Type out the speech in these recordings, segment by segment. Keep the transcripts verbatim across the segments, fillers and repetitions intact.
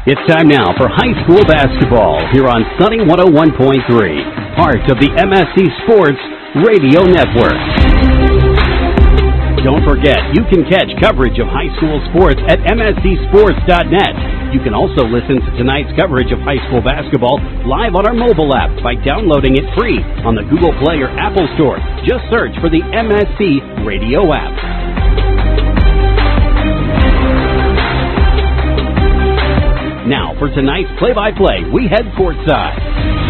It's time now for high school basketball here on Sunny one oh one point three, part of the M S C Sports Radio Network. Don't forget, you can catch coverage of high school sports at M S C sports dot net. You can also listen to tonight's coverage of high school basketball live on our mobile app by downloading it free on the Google Play or Apple Store. Just search for the M S C Radio app. Now, for tonight's play-by-play, we head courtside.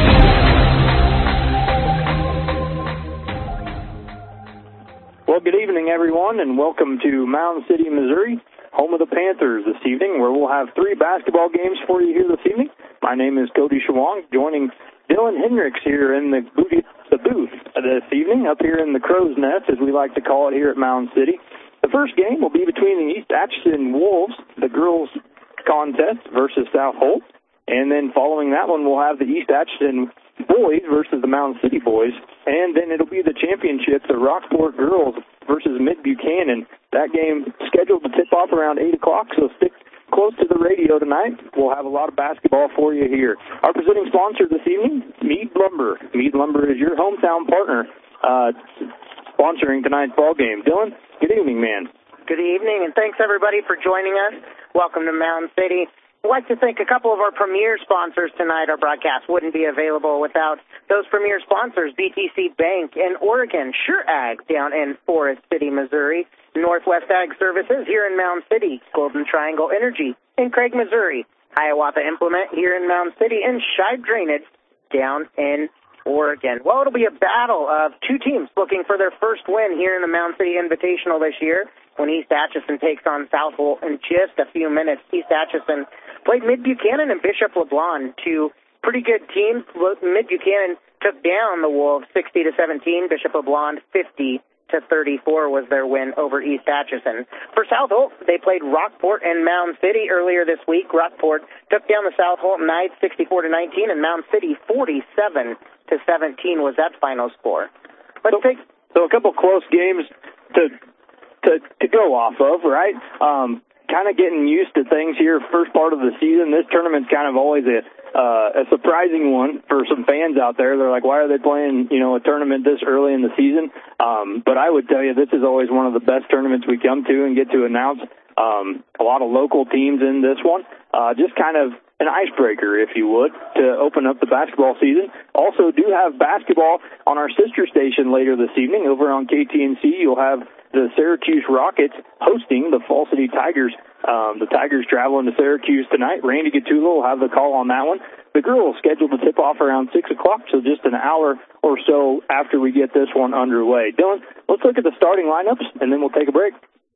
Well, good evening, everyone, and welcome to Mound City, Missouri, home of the Panthers this evening, where we'll have three basketball games for you here this evening. My name is Cody Shawong, joining Dylan Hendricks here in the booth, the booth this evening, up here in the Crow's Nest, as we like to call it here at Mound City. The first game will be between the East Atchison Wolves, the girls' contest, versus South Holt. And then following that one, we'll have the East Atchison boys versus the Mound City boys. And then it'll be the championship, the Rockport girls versus Mid-Buchanan. That game scheduled to tip off around eight o'clock, so stick close to the radio tonight. We'll have a lot of basketball for you here. Our presenting sponsor this evening, Meade Lumber. Meade Lumber is your hometown partner uh, sponsoring tonight's ball game. Dylan, good evening, man. Good evening, and thanks, everybody, for joining us. Welcome to Mound City. I'd like to thank a couple of our premier sponsors tonight. Our broadcast wouldn't be available without those premier sponsors, B T C Bank in Oregon, Sure Ag down in Forest City, Missouri, Northwest Ag Services here in Mound City, Golden Triangle Energy in Craig, Missouri, Hiawatha Implement here in Mound City, and Shibe Drainage down in Oregon. Well, it'll be a battle of two teams looking for their first win here in the Mound City Invitational this year when East Atchison takes on South Holt in just a few minutes. East Atchison played Mid-Buchanan and Bishop LeBlond, two pretty good teams. Mid-Buchanan took down the Wolves sixty to seventeen. Bishop LeBlond fifty to thirty-four was their win over East Atchison. For South Holt, they played Rockport and Mound City earlier this week. Rockport took down the South Holt Knights sixty-four to nineteen, and Mound City forty-seven to seventeen was that final score. Let's so, take so a couple close games to to to go off of, right? Um, kind of getting used to things here. First part of the season, this tournament's kind of always a uh, a surprising one for some fans out there. They're like, why are they playing, you know, a tournament this early in the season? Um, but I would tell you, this is always one of the best tournaments we come to and get to announce um, a lot of local teams in this one. Uh, just kind of an icebreaker, if you would, to open up the basketball season. Also do have basketball on our sister station later this evening. Over on K T N C, you'll have the Syracuse Rockets hosting the Fall City Tigers. Um, the Tigers traveling to Syracuse tonight. Randy Gattulo will have the call on that one. The girls scheduled to tip off around six o'clock, so just an hour or so after we get this one underway. Dylan, let's look at the starting lineups, and then we'll take a break.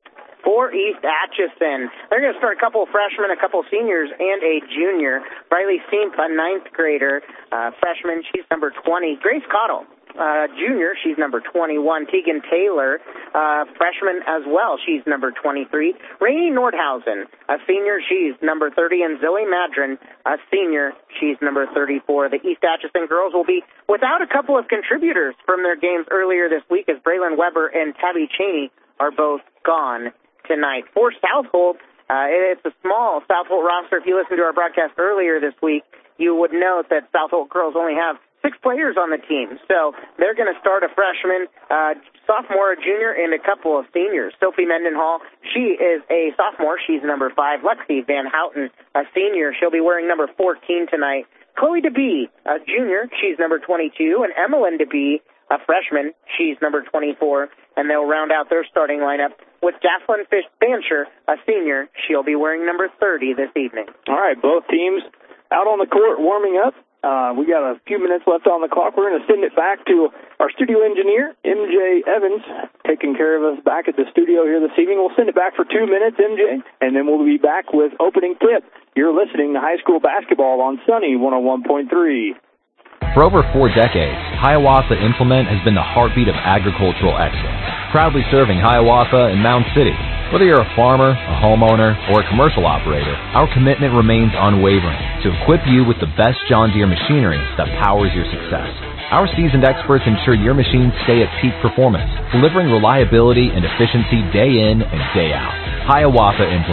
For East Atchison, they're going to start a couple of freshmen, a couple of seniors, and a junior. Riley Seemp, a ninth grader, uh, freshman, she's number twenty. Grace Cottle, uh, junior, she's number twenty-one. Tegan Taylor, uh, freshman as well, she's number twenty-three. Rainey Nordhausen, a senior, she's number thirty. And Zoe Madron, a senior, she's number thirty-four. The East Atchison girls will be without a couple of contributors from their games earlier this week, as Braylon Weber and Tabby Cheney are both gone tonight. For South Holt, uh, it's a small South Holt roster. If you listened to our broadcast earlier this week, you would note that South Holt girls only have six players on the team. So they're going to start a freshman, uh, sophomore, a junior, and a couple of seniors. Sophie Mendenhall, she is a sophomore. She's number five. Lexi Van Houten, a senior. She'll be wearing number fourteen tonight. Chloe DeBee, a junior. She's number twenty-two. And Emmeline DeBee, a freshman. She's number twenty-four. And they'll round out their starting lineup with Jacqueline Fish-Bancher, a senior. She'll be wearing number thirty this evening. All right, both teams out on the court warming up. Uh, we got a few minutes left on the clock. We're going to send it back to our studio engineer, M J Evans, taking care of us back at the studio here this evening. We'll send it back for two minutes, M J, and then we'll be back with opening tip. You're listening to high school basketball on Sunny one oh one point three. For over four decades, Hiawatha Implement has been the heartbeat of agricultural excellence, proudly serving Hiawatha and Mound City. Whether you're a farmer, a homeowner, or a commercial operator, our commitment remains unwavering to equip you with the best John Deere machinery that powers your success. Our seasoned experts ensure your machines stay at peak performance, delivering reliability and efficiency day in and day out. Hiawatha Implement.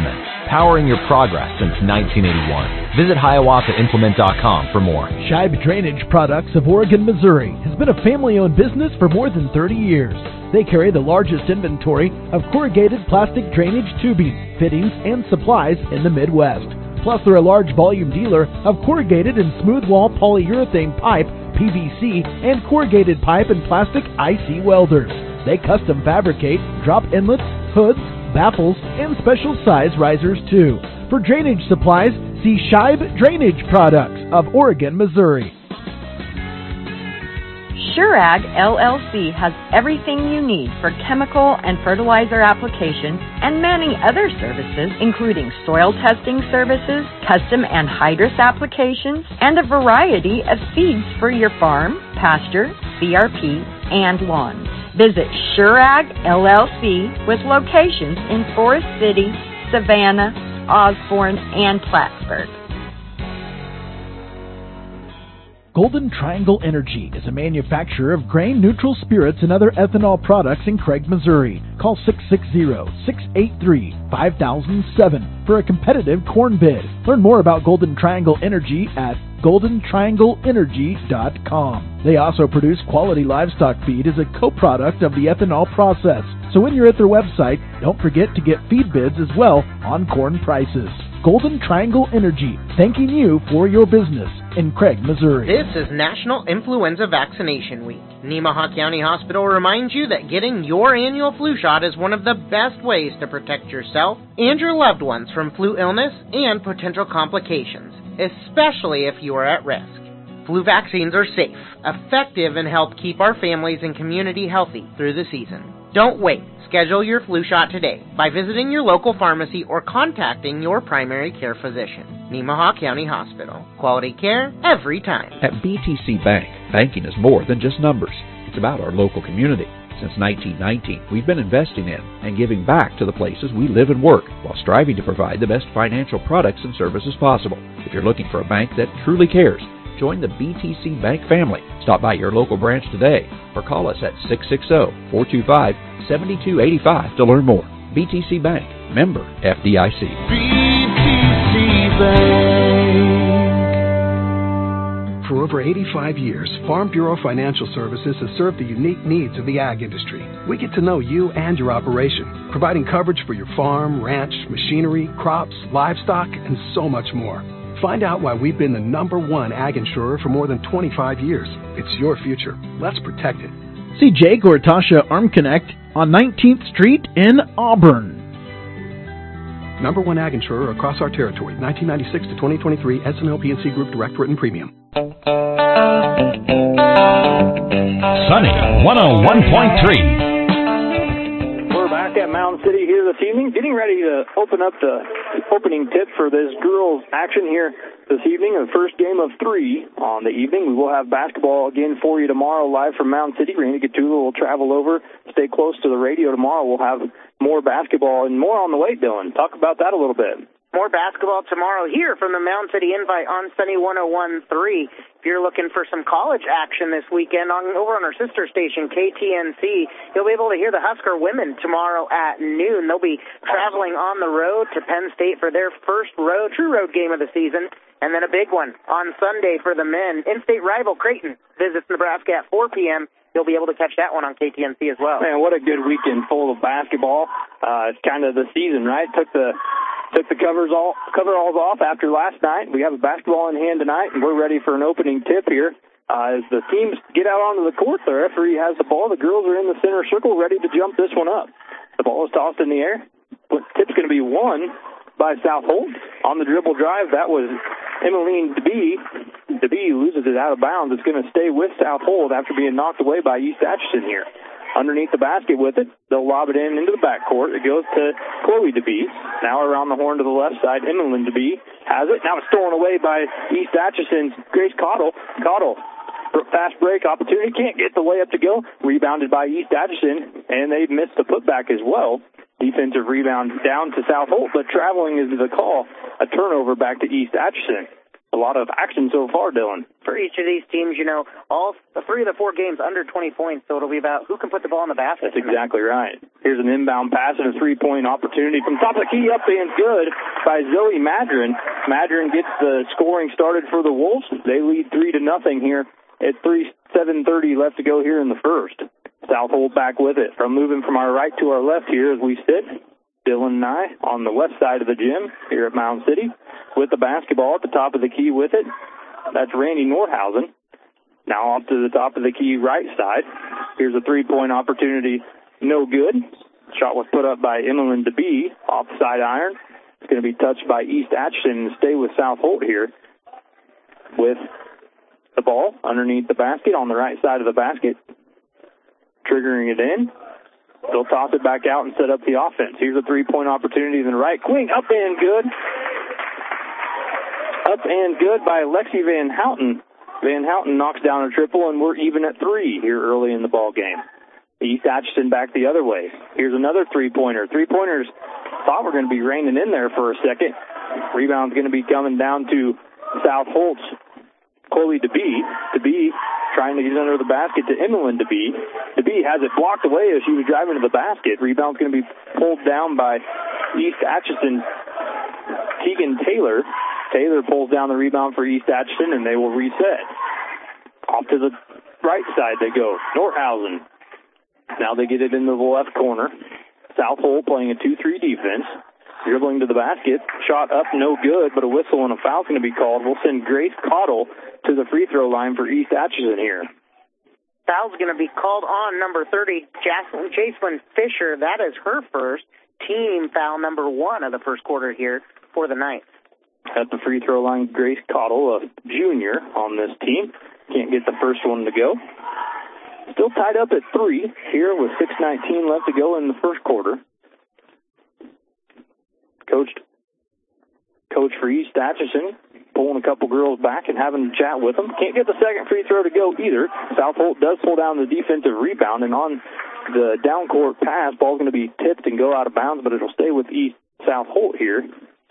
powering your progress since nineteen eighty-one. Visit Hiawatha Implement dot com for more. Scheib Drainage Products of Oregon, Missouri has been a family-owned business for more than thirty years. They carry the largest inventory of corrugated plastic drainage tubing, fittings, and supplies in the Midwest. Plus, they're a large volume dealer of corrugated and smooth wall polyurethane pipe, P V C, and corrugated pipe and plastic I C welders. They custom fabricate drop inlets, hoods, baffles, and special size risers too. For drainage supplies, see Scheib Drainage Products of Oregon, Missouri. SureAg L L C has everything you need for chemical and fertilizer applications and many other services, including soil testing services, custom anhydrous applications, and a variety of seeds for your farm, pasture, C R P, and lawns. Visit SureAg L L C with locations in Forest City, Savannah, Osborne, and Plattsburgh. Golden Triangle Energy is a manufacturer of grain-neutral spirits and other ethanol products in Craig, Missouri. Call six six zero, six eight three, five thousand seven for a competitive corn bid. Learn more about Golden Triangle Energy at golden triangle energy dot com. They also produce quality livestock feed as a co-product of the ethanol process. So when you're at their website, don't forget to get feed bids as well on corn prices. Golden Triangle Energy, thanking you for your business in Craig, Missouri. This is National Influenza Vaccination Week. Nemaha County Hospital reminds you that getting your annual flu shot is one of the best ways to protect yourself and your loved ones from flu illness and potential complications, especially if you are at risk. Flu vaccines are safe, effective, and help keep our families and community healthy through the season. Don't wait. Schedule your flu shot today by visiting your local pharmacy or contacting your primary care physician. Nemaha County Hospital. Quality care every time. At B T C Bank, banking is more than just numbers. It's about our local community. Since nineteen nineteen, we've been investing in and giving back to the places we live and work while striving to provide the best financial products and services possible. If you're looking for a bank that truly cares, join the B T C Bank family. Stop by your local branch today or call us at six six zero, four two five, seven two eight five to learn more. B T C Bank, member F D I C. B T C Bank. For over eighty-five years, Farm Bureau Financial Services has served the unique needs of the ag industry. We get to know you and your operation, providing coverage for your farm, ranch, machinery, crops, livestock, and so much more. Find out why we've been the number one ag insurer for more than twenty-five years. It's your future. Let's protect it. See Jake or Tasha Arm Connect on nineteenth Street in Auburn. Number one ag insurer across our territory, nineteen ninety-six to twenty twenty-three, S and L P and C Group Direct Written Premium. Sunny one oh one point three. We're back at Mountain City here this evening, getting ready to open up the opening tip for this girls' action here this evening. The first game of three on the evening. We will have basketball again for you tomorrow live from Mountain City. Randy Gatula will travel over, stay close to the radio tomorrow. We'll have more basketball and more on the way, Dylan. Talk about that a little bit. More basketball tomorrow here from the Mountain City Invite on Sunny one oh one point three. If you're looking for some college action this weekend, on over on our sister station, K T N C, you'll be able to hear the Husker women tomorrow at noon. They'll be traveling on the road to Penn State for their first road, true road game of the season, and then a big one on Sunday for the men. In-state rival Creighton visits Nebraska at four p.m. You'll be able to catch that one on K T N C as well. Man, what a good weekend full of basketball. Uh, it's kind of the season, right? Took the took the covers all coveralls off after last night. We have a basketball in hand tonight, and we're ready for an opening tip here. Uh, as the teams get out onto the court, the referee has the ball. The girls are in the center circle ready to jump this one up. The ball is tossed in the air. The tip's going to be won by South Holt. On the dribble drive, that was Emmeline DeBee. DeBee loses it out of bounds. It's going to stay with South Holt after being knocked away by East Atchison here. Underneath the basket with it, they'll lob it in into the backcourt. It goes to Chloe DeBee. Now around the horn to the left side, Emmeline DeBee has it. Now it's stolen away by East Atchison's Grace Cottle. Cottle, fast break opportunity, can't get the layup to go. Rebounded by East Atchison, and they've missed the putback as well. Defensive rebound down to South Holt, but traveling is the call. A turnover back to East Atchison. The lot of action so far, Dylan. For each of these teams, you know, all three of the four games under twenty points, so it'll be about who can put the ball in the basket. That's exactly right. Here's an inbound pass and a three-point opportunity from top of the key, up and good by Zoe Madron. Madron gets the scoring started for the Wolves. They lead three to nothing here at three seven thirty left to go here in the first. Southold back with it. From moving from our right to our left here as we sit. Dylan and I on the west side of the gym here at Mound City with the basketball at the top of the key with it. That's Randy Nordhausen. Now off to the top of the key right side. Here's a three-point opportunity. No good. Shot was put up by Emmeline DeBee off the side iron. It's going to be touched by East Atchison and stay with Southold here with the ball underneath the basket on the right side of the basket. Triggering it in. They'll toss it back out and set up the offense. Here's a three-point opportunity in the right. Queen up and good. Up and good by Lexi Van Houten. Van Houten knocks down a triple, and we're even at three here early in the ball game. East Atchison back the other way. Here's another three-pointer. Three-pointers thought were going to be raining in there for a second. Rebound's going to be coming down to Southold's Chloe DeBee. DeBee trying to get under the basket to Emmeline DeBee. DeBee has it blocked away as she was driving to the basket. Rebound's going to be pulled down by East Atchison Tegan Taylor. Taylor pulls down the rebound for East Atchison, and they will reset. Off to the right side they go. Nordhausen. Now they get it into the left corner. Southold playing a two three defense. Dribbling to the basket. Shot up, no good, but a whistle and a foul going to be called. We'll send Grace Cottle to the free throw line for East Atchison here. Foul's going to be called on number thirty, Jaslyn Chaselyn Fisher. That is her first team foul, number one of the first quarter here for the Knights. At the free throw line, Grace Cottle, a junior on this team. Can't get the first one to go. Still tied up at three here with six nineteen left to go in the first quarter. Coach, coach for East Atchison, pulling a couple girls back and having a chat with them. Can't get the second free throw to go either. Southold does pull down the defensive rebound, and on the down court pass, ball's going to be tipped and go out of bounds, but it'll stay with East Southold here.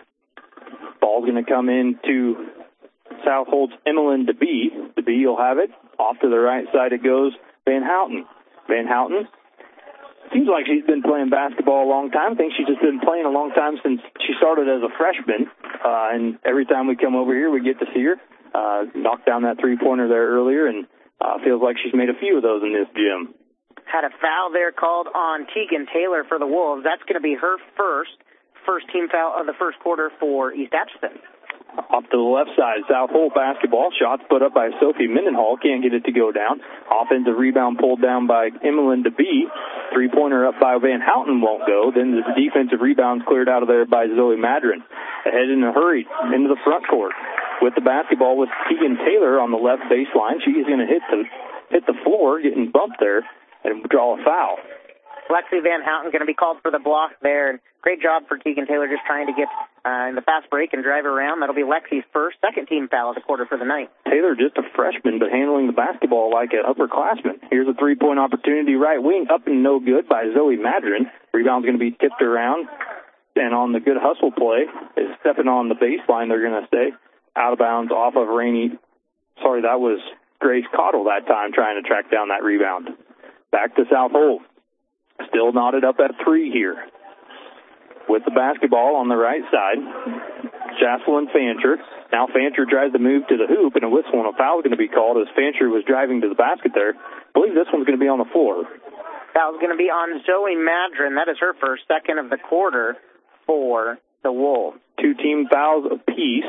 Ball's going to come into Southold's Emmeline DeBee. DeBee will have it. Off to the right side it goes. Van Houten. Van Houten. Seems like she's been playing basketball a long time. I think she's just been playing a long time since she started as a freshman. Uh, and every time we come over here, we get to see her. Uh, knocked down that three-pointer there earlier, and uh, feels like she's made a few of those in this gym. Had a foul there called on Tegan Taylor for the Wolves. That's going to be her first, first team foul of the first quarter for East Atchison. Off to the left side, Southold basketball. Shots put up by Sophie Mendenhall. Can't get it to go down. Offensive rebound pulled down by Emmeline DeBee. Three-pointer up by Van Houten won't go. Then the defensive rebound's cleared out of there by Zoe Madron. Ahead in a hurry into the front court with the basketball with Tegan Taylor on the left baseline. She's going to hit the hit the floor, getting bumped there, and draw a foul. Lexi Van Houten going to be called for the block there. Great job for Tegan Taylor just trying to get uh, in the fast break and drive around. That'll be Lexi's first, second team foul of the quarter for the night. Taylor just a freshman, but handling the basketball like an upperclassman. Here's a three-point opportunity right wing, up and no good by Zoe Madron. Rebound's going to be tipped around, and on the good hustle play, is stepping on the baseline. They're going to stay out of bounds off of Rainey. Sorry, that was Grace Cottle that time trying to track down that rebound. Back to Southold. Still knotted up at three here. With the basketball on the right side, Jocelyn Fancher. Now Fancher tries to move to the hoop, and a whistle and a foul is going to be called as Fancher was driving to the basket there. I believe this one's going to be on the floor. Foul's going to be on Zoe Madron. That is her first, second of the quarter for the Wolves. Two team fouls apiece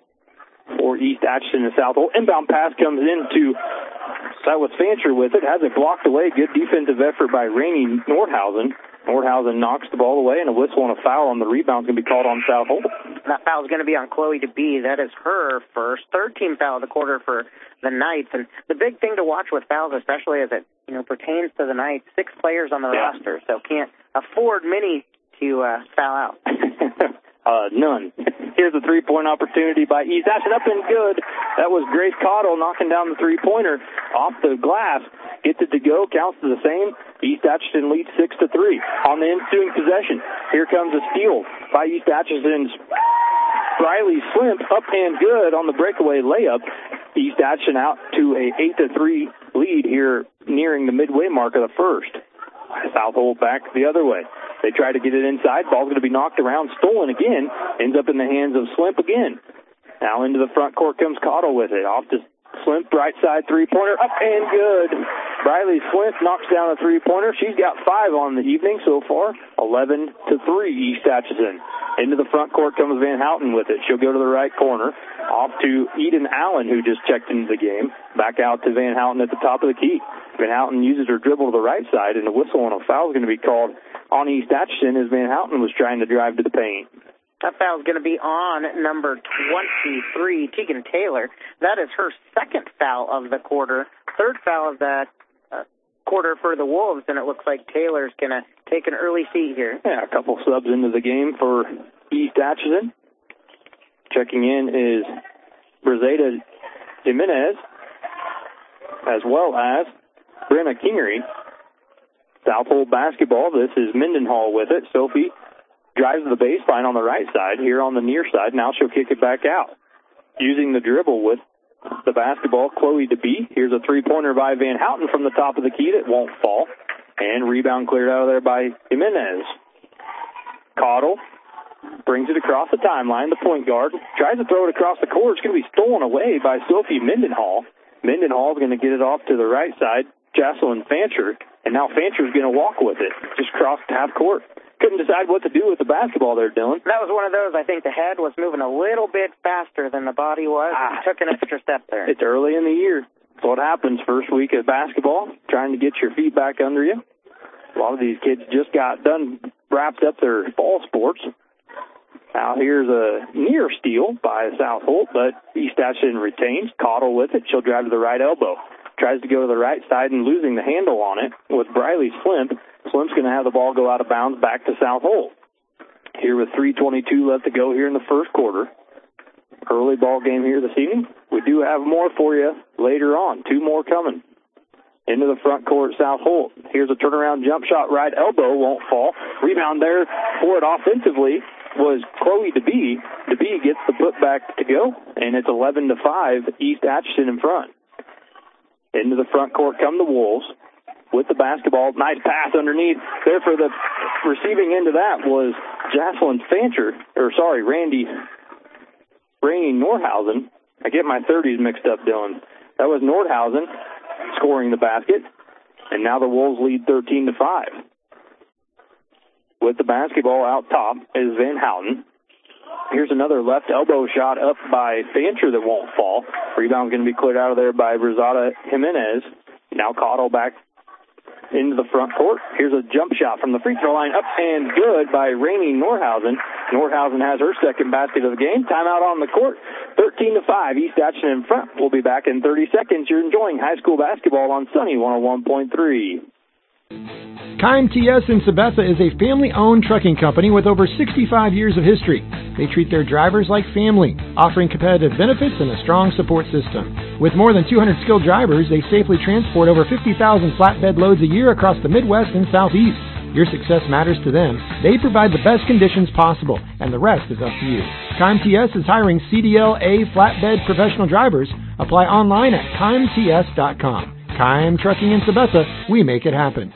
for East Atchison and Southold. Inbound pass comes into, that was Fancher with it, has it blocked away. Good defensive effort by Rainey Nordhausen. Nordhausen knocks the ball away, and a whistle and a foul on the rebound is going to be called on Southold. That foul is going to be on Chloe DeBee. That is her first, third team foul of the quarter for the Knights. And the big thing to watch with fouls, especially as it you know pertains to the Knights, six players on the yeah. roster, so can't afford many to uh, foul out. uh, none. Here's a three-point opportunity by East Atchison, up and good. That was Grace Cottle knocking down the three-pointer off the glass. Gets it to go, counts to the same. East Atchison leads six to three on the ensuing possession. Here comes a steal by East Atchison's Riley Slick. Slimp up and good on the breakaway layup. East Atchison out to a eight to three lead here nearing the midway mark of the first. South Holt back the other way. They try to get it inside. Ball's going to be knocked around, stolen again. Ends up in the hands of Slimp again. Now into the front court comes Cottle with it. Off to Slimp, right side three-pointer, up and good. Briley Slimp knocks down a three-pointer. She's got five on the evening so far, eleven to three East Atchison. Into the front court comes Van Houten with it. She'll go to the right corner. Off to Eden Allen, who just checked into the game. Back out to Van Houten at the top of the key. Van Houten uses her dribble to the right side, and a whistle and a foul is going to be called on East Atchison as Van Houten was trying to drive to the paint. That foul is going to be on number twenty-three, Tegan Taylor. That is her second foul of the quarter. Third foul of that uh, quarter for the Wolves, and it looks like Taylor's going to take an early seat here. Yeah, a couple subs into the game for East Atchison. Checking in is Brizeta Jimenez, as well as Brenna Kingery. South Holt basketball. This is Mendenhall with it. Sophie drives to the baseline on the right side, here on the near side. Now she'll kick it back out. Using the dribble with the basketball, Chloe DeBee. Here's a three-pointer by Van Houten from the top of the key that won't fall. And rebound cleared out of there by Jimenez. Cottle brings it across the timeline, the point guard. Tries to throw it across the court. It's going to be stolen away by Sophie Mendenhall. Mendenhall is going to get it off to the right side, Jocelyn Fancher. And now Fancher's going to walk with it. Just crossed half court. Couldn't decide what to do with the basketball there, Dylan. That was one of those. I think the head was moving a little bit faster than the body was. Ah, took an extra step there. It's early in the year. That's what happens first week of basketball, trying to get your feet back under you. A lot of these kids just got done, wrapped up their fall sports. Now here's a near steal by South Holt, but East Atchison retains. Cottle with it. She'll drive to the right elbow. Tries to go to the right side and losing the handle on it with Briley Slimp. Slimp's going to have the ball go out of bounds back to South Holt. Here with three twenty-two left to go here in the first quarter. Early ball game here this evening. We do have more for you later on. Two more coming. Into the front court, South Holt. Here's a turnaround jump shot, right elbow, won't fall. Rebound there for it offensively was Chloe DeBee. DeBee gets the putback to go, and it's eleven to five, East Atchison in front. Into the front court come the Wolves with the basketball. Nice pass underneath. There for the receiving end of that was Jocelyn Fancher, or sorry, Randy, Rainey Nordhausen. I get my thirties mixed up, Dylan. That was Nordhausen scoring the basket, and now the Wolves lead thirteen to five. With the basketball out top is Van Houten. Here's another left elbow shot up by Fancher that won't fall. Rebound's going to be cleared out of there by Rosada Jimenez. Now Cottle back into the front court. Here's a jump shot from the free throw line, up and good by Rainey Nordhausen. Nordhausen has her second basket of the game. Timeout on the court. thirteen to five, East Atchison in front. We'll be back in thirty seconds. You're enjoying high school basketball on Sunny one oh one point three. K M T S in Sabetha is a family-owned trucking company with over sixty-five years of history. They treat their drivers like family, offering competitive benefits and a strong support system. With more than two hundred skilled drivers, they safely transport over fifty thousand flatbed loads a year across the Midwest and Southeast. Your success matters to them. They provide the best conditions possible, and the rest is up to you. K M T S is hiring C D L A flatbed professional drivers. Apply online at K M T S dot com. K M Trucking in Sabetha, we make it happen.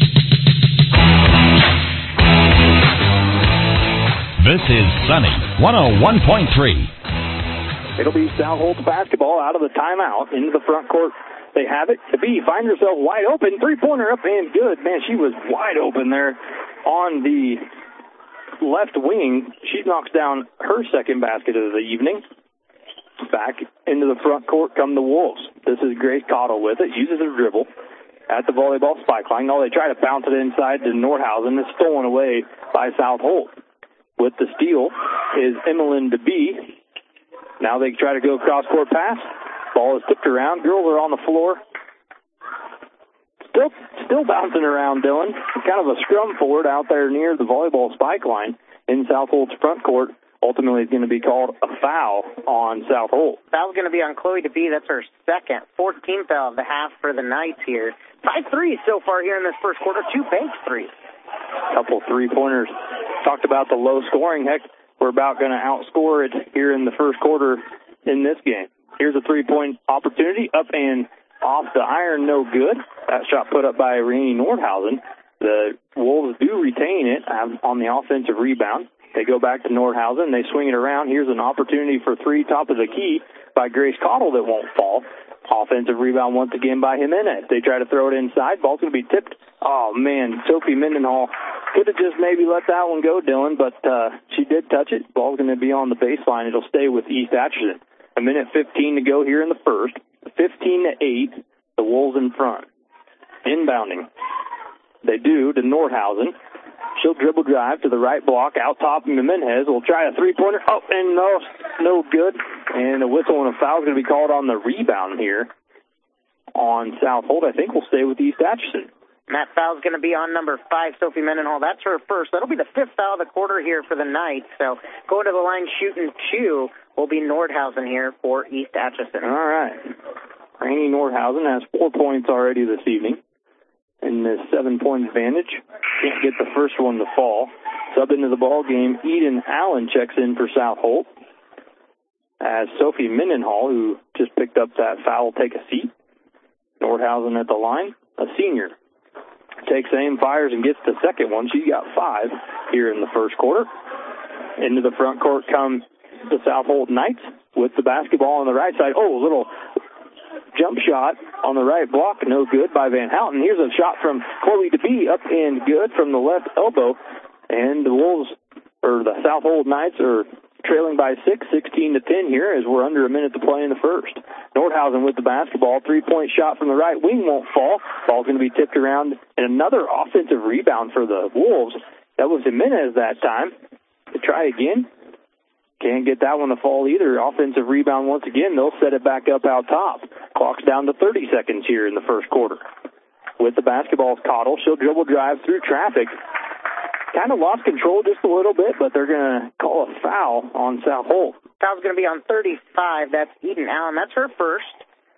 This is Sunny one oh one point three. It'll be South Holt's basketball out of the timeout into the front court. They have it. DeBee finds herself wide open. Three-pointer up and good. Man, she was wide open there on the left wing. She knocks down her second basket of the evening. Back into the front court come the Wolves. This is Grace Cottle with it. Uses her dribble at the volleyball spike line. Now they try to bounce it inside to Nordhausen. It's stolen away by South Holt. With the steal is Emmeline DeBee. Now they try to go cross-court pass. Ball is tipped around. Girls are on the floor. Still still bouncing around, Dylan. Kind of a scrum forward out there near the volleyball spike line in South Holt's front court. Ultimately, it's going to be called a foul on South Holt. Foul's going to be on Chloe DeBee. That's her second, fourteenth foul of the half for the Knights here. Five threes so far here in this first quarter. Two bank threes. Couple three-pointers. Talked about the low scoring. Heck, we're we're about going to outscore it here in the first quarter in this game. Here's a three-point opportunity, up and off the iron, no good. That shot put up by Rainey Nordhausen. The Wolves do retain it on the offensive rebound. They go back to Nordhausen. They swing it around. Here's an opportunity for three, top of the key by Grace Cottle that won't fall. Offensive rebound once again by Jimenez. They try to throw it inside. Ball's going to be tipped. Oh, man, Sophie Mendenhall could have just maybe let that one go, Dylan, but uh, she did touch it. Ball's going to be on the baseline. It'll stay with East Atchison. A minute fifteen to go here in the first. fifteen to eight, the Wolves in front. Inbounding. They do to Nordhausen. She'll dribble drive to the right block. Out top, Jimenez will try a three-pointer. Oh, and no, no good. And a whistle and a foul is going to be called on the rebound here on South Holt. I think we'll stay with East Atchison. And that foul's going to be on number five, Sophie Mendenhall. That's her first. That'll be the fifth foul of the quarter here for the night. So going to the line shooting two will be Nordhausen here for East Atchison. All right. Rainey Nordhausen has four points already this evening in this seven-point advantage. Can't get the first one to fall. Sub into the ball game, Eden Allen checks in for South Holt. As Sophie Mendenhall, who just picked up that foul, will take a seat. Nordhausen at the line, a senior. Takes aim, fires, and gets the second one. She got five here in the first quarter. Into the front court come the South Holt Knights with the basketball on the right side. Oh, a little jump shot on the right block, no good by Van Houten. Here's a shot from Chloe DeBee, up and good from the left elbow. And the Wolves, or the South Holt Knights, are trailing by six, sixteen to ten here as we're under a minute to play in the first. Nordhausen with the basketball. Three-point shot from the right wing won't fall. Ball's going to be tipped around. And another offensive rebound for the Wolves. That was Jimenez that time. To try again. Can't get that one to fall either. Offensive rebound once again. They'll set it back up out top. Clock's down to thirty seconds here in the first quarter. With the basketball, Cottle. She'll dribble drive through traffic. Kind of lost control just a little bit, but they're going to call a foul on South Holt. Foul's going to be on thirty-five. That's Eden Allen. That's her first.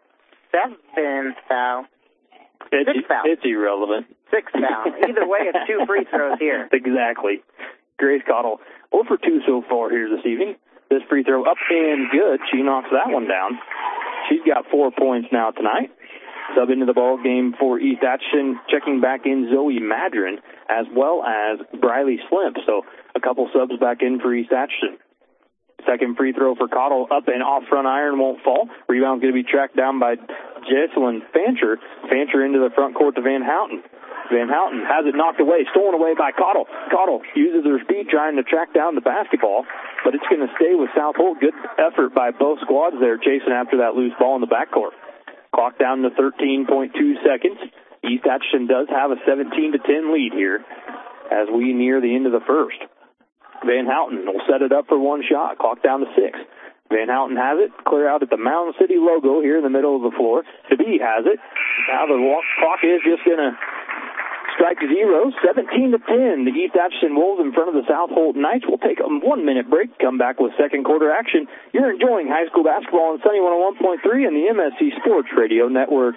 Seventh foul. It's, Sixth foul. It's irrelevant. Sixth foul. Either way, it's two free throws here. Exactly. Grace Cottle, zero for two so far here this evening. This free throw up and good. She knocks that one down. She's got four points now tonight. Sub into the ball game for East Atchison, checking back in Zoe Madron, as well as Briley Slimp. So a couple subs back in for East Atchison. Second free throw for Cottle, up and off front iron, won't fall. Rebound's going to be tracked down by Jesselyn Fancher. Fancher into the front court to Van Houten. Van Houten has it knocked away, stolen away by Cottle. Cottle uses her speed trying to track down the basketball, but it's going to stay with South Holt. Good effort by both squads there, chasing after that loose ball in the backcourt. Clock down to thirteen point two seconds. East Atchison does have a seventeen to ten lead here as we near the end of the first. Van Houten will set it up for one shot. Clock down to six. Van Houten has it. Clear out at the Mound City logo here in the middle of the floor. DeBee has it. Now the clock is just going to strike zero. seventeen to ten. The East Atchison Wolves in front of the South Holt Knights. We'll take a one-minute break. Come back with second quarter action. You're enjoying high school basketball on Sunny one oh one point three and the M S C Sports Radio Network.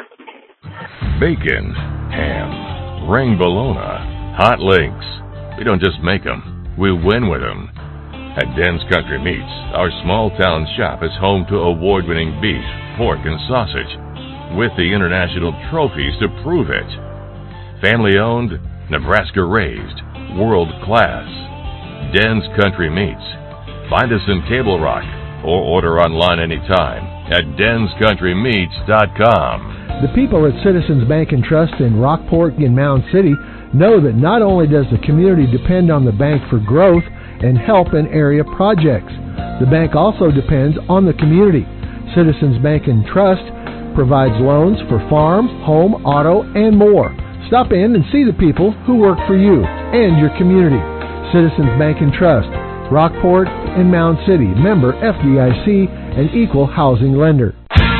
Bacon, ham, ring bologna, hot links. We don't just make them. We win with them. At Den's Country Meats, our small-town shop is home to award-winning beef, pork, and sausage, with the international trophies to prove it. Family-owned, Nebraska-raised, world-class. Den's Country Meats. Find us in Table Rock or order online anytime at dens country meats dot com. The people at Citizens Bank and Trust in Rockport and Mound City know that not only does the community depend on the bank for growth and help in area projects, the bank also depends on the community. Citizens Bank and Trust provides loans for farms, home, auto, and more. Stop in and see the people who work for you and your community. Citizens Bank and Trust, Rockport and Mound City, member F D I C, and equal housing lender.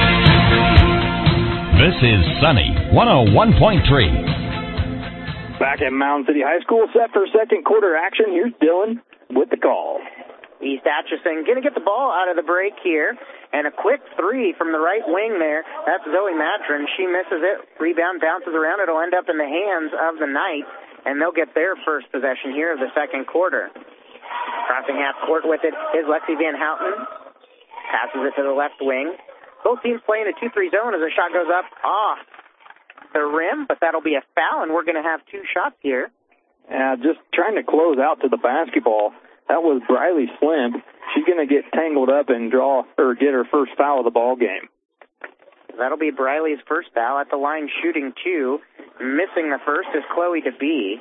This is Sunny one oh one point three. Back at Mound City High School, set for second quarter action. Here's Dylan with the call. East Atchison going to get the ball out of the break here. And a quick three from the right wing there. That's Zoe Madron. She misses it. Rebound bounces around. It'll end up in the hands of the Knights, and they'll get their first possession here of the second quarter. Crossing half court with it is Lexi Van Houten. Passes it to the left wing. Both teams playing a two three zone as the shot goes up off the rim, but that'll be a foul, and we're going to have two shots here. Uh, just trying to close out to the basketball. That was Briley Slimp. She's going to get tangled up and draw or get her first foul of the ball game. That'll be Briley's first foul at the line, shooting two. Missing the first is Chloe DeBee.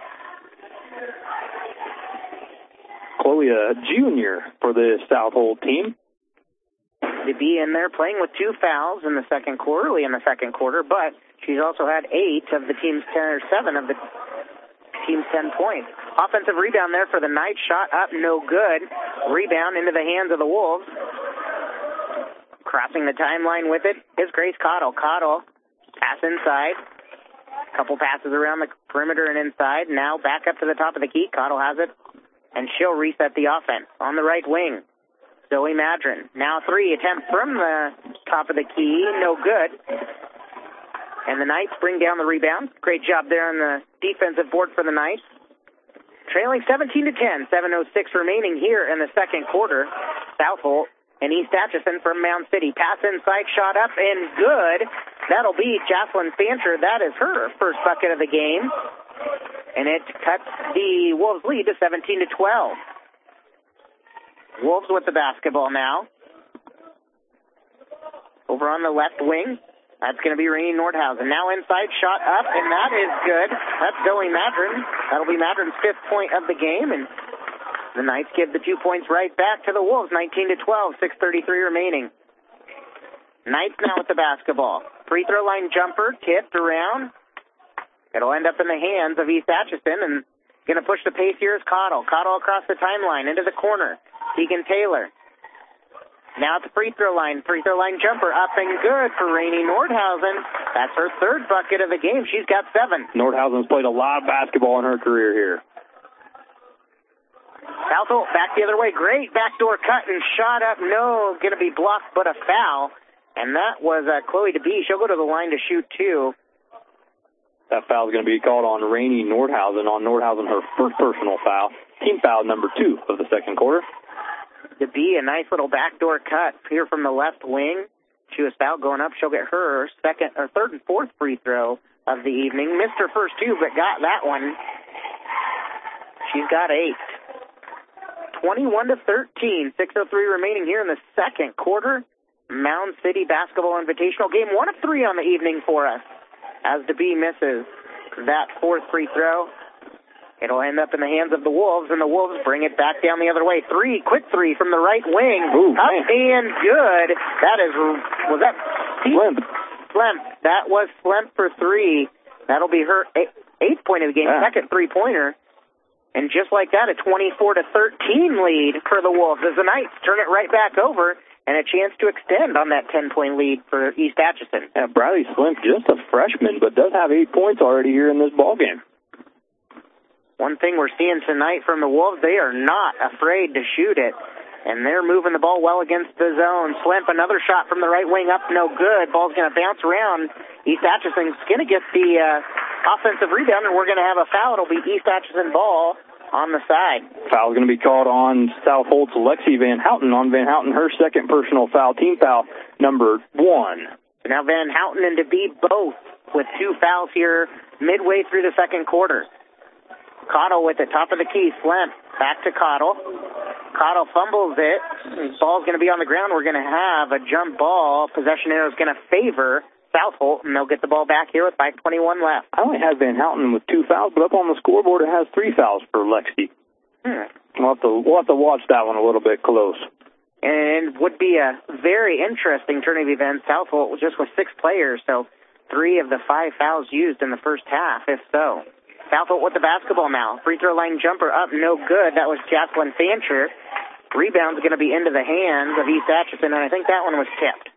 Chloe, a junior for the Southold team. DeBee in there playing with two fouls in the second quarter, early in the second quarter, but she's also had eight of the team's ten or seven of the team's ten points. Offensive rebound there for the Knights. Shot up, no good. Rebound into the hands of the Wolves. Crossing the timeline with it is Grace Cottle. Cottle, pass inside. Couple passes around the perimeter and inside. Now back up to the top of the key. Cottle has it, and she'll reset the offense. On the right wing, Zoe Madron. Now three attempt from the top of the key. No good. And the Knights bring down the rebound. Great job there on the defensive board for the Knights. Trailing seventeen to ten. seven oh six remaining here in the second quarter. Southold and East Atchison from Mound City. Pass inside, shot up, and good. That'll be Jocelyn Fancher. That is her first bucket of the game. And it cuts the Wolves' lead to seventeen to twelve. Wolves with the basketball now. Over on the left wing, that's going to be Rainey Nordhausen. Now inside, shot up, and that is good. That's Zoe Madron. That'll be Madron's fifth point of the game, and the Knights give the two points right back to the Wolves, nineteen to twelve, six thirty-three remaining. Knights now with the basketball. Free throw line jumper, tipped around. It'll end up in the hands of East Atchison, and going to push the pace here is Cottle. Cottle across the timeline, into the corner. Tegan Taylor. Now at the free throw line. Free throw line jumper up and good for Rainey Nordhausen. That's her third bucket of the game. She's got seven. Nordhausen's played a lot of basketball in her career here. Southold back the other way. Great backdoor cut and shot up. No, going to be blocked, but a foul. And that was uh, Chloe DeBee. She'll go to the line to shoot two. That foul is going to be called on Rainey Nordhausen. On Nordhausen, her first personal foul. Team foul number two of the second quarter. DeBee, a nice little backdoor cut here from the left wing. She was fouled going up. She'll get her second or third and fourth free throw of the evening. Missed her first two, but got that one. She's got eight. twenty-one to thirteen. six oh three remaining here in the second quarter. Mound City Basketball Invitational game one of three on the evening for us. As DeBee misses that fourth free throw, it'll end up in the hands of the Wolves, and the Wolves bring it back down the other way. Three, quick three from the right wing. Ooh, up man. and good. That is, was that Slimp? Slimp. That was Slimp for three. That'll be her eighth, eighth point of the game, yeah. Second three-pointer. And just like that, a twenty-four to thirteen lead for the Wolves as the Knights turn it right back over. And a chance to extend on that ten-point lead for East Atchison. Yeah, Briley Slimp, just a freshman, but does have eight points already here in this ballgame. One thing we're seeing tonight from the Wolves, they are not afraid to shoot it. And they're moving the ball well against the zone. Slimp, another shot from the right wing up, no good. Ball's going to bounce around. East Atchison's going to get the uh, offensive rebound, and we're going to have a foul. It'll be East Atchison ball on the side. Foul's going to be called on Southold's Lexi Van Houten. On Van Houten, her second personal foul, team foul number one. So now Van Houten and DeBee both with two fouls here midway through the second quarter. Cottle with the top of the key. Slimp back to Cottle. Cottle fumbles it. The ball's going to be on the ground. We're going to have a jump ball. Possession arrow is going to favor Southold, and they'll get the ball back here with five twenty-one left. I only have Van Houten with two fouls, but up on the scoreboard it has three fouls for Lexi. Hmm. We'll have to, we'll have to watch that one a little bit close. And would be a very interesting turn of events. Southold just with six players, so three of the five fouls used in the first half, if so. Southold with the basketball now. Free throw line jumper up, no good. That was Jocelyn Fancher. Rebound's going to be into the hands of East Atchison, and I think that one was tipped.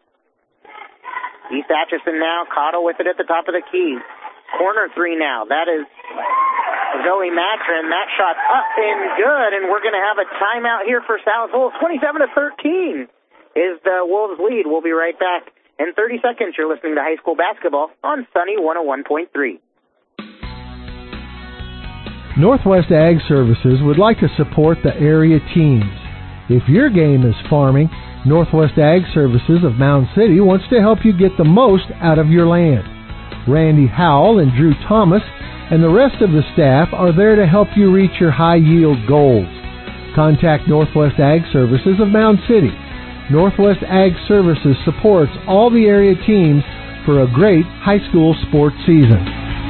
East Atchison now, Cottle with it at the top of the key. Corner three now. That is Zoe Matron. That shot up and good, and we're going to have a timeout here for Southold. twenty-seven to thirteen is the Wolves' lead. We'll be right back in thirty seconds. You're listening to High School Basketball on Sunny one oh one point three. Northwest Ag Services would like to support the area teams. If your game is farming, Northwest Ag Services of Mound City wants to help you get the most out of your land. Randy Howell and Drew Thomas and the rest of the staff are there to help you reach your high-yield goals. Contact Northwest Ag Services of Mound City. Northwest Ag Services supports all the area teams for a great high school sports season.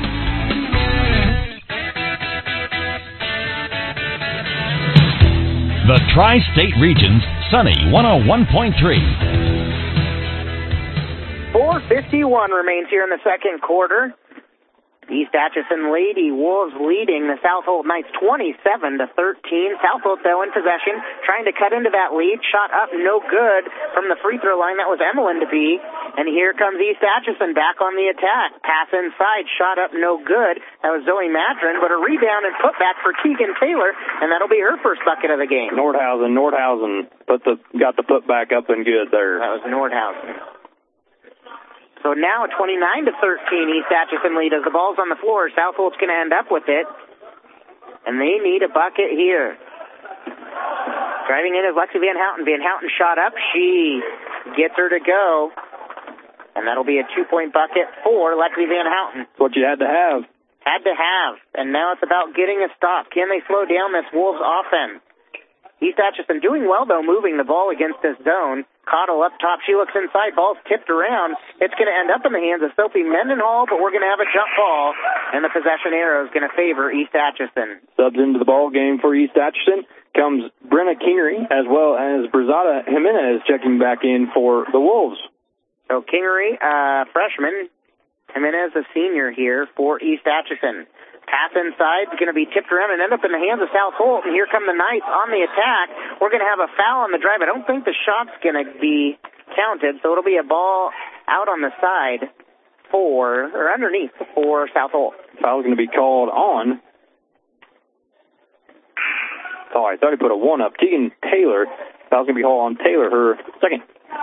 The Tri-State Region's Sunny one oh one point three. four fifty-one remains here in the second quarter. East Atchison Lady Wolves leading the South Holt Knights twenty-seven to thirteen. South Holt, though, in possession, trying to cut into that lead. Shot up, no good from the free throw line. That was Emmeline DeBee. And here comes East Atchison back on the attack. Pass inside, shot up, no good. That was Zoe Madron, but a rebound and putback for Keegan Taylor, and that'll be her first bucket of the game. Nordhausen, Nordhausen put the got the putback up and good there. That was Nordhausen. So now twenty-nine to thirteen, East Atchison lead as the ball's on the floor. South Holt's going to end up with it, and they need a bucket here. Driving in is Lexi Van Houten. Van Houten shot up. She gets her to go, and that'll be a two-point bucket for Lexi Van Houten. That's what you had to have. Had to have, and now it's about getting a stop. Can they slow down this Wolves offense? East Atchison doing well, though, moving the ball against this zone. Cottle up top. She looks inside. Ball's tipped around. It's going to end up in the hands of Sophie Mendenhall, but we're going to have a jump ball, and the possession arrow is going to favor East Atchison. Subs into the ball game for East Atchison comes Brenna Kingery, as well as Brazada Jimenez checking back in for the Wolves. So Kingery, uh, freshman. Jimenez, a senior here for East Atchison. Pass inside is going to be tipped around and end up in the hands of South Holt. And here come the Knights on the attack. We're going to have a foul on the drive. I don't think the shot's going to be counted, so it'll be a ball out on the side for, or underneath for South Holt. Foul's going to be called on. Oh, I thought he put a one up. Keegan Taylor. Foul's going to be called on Taylor, her second.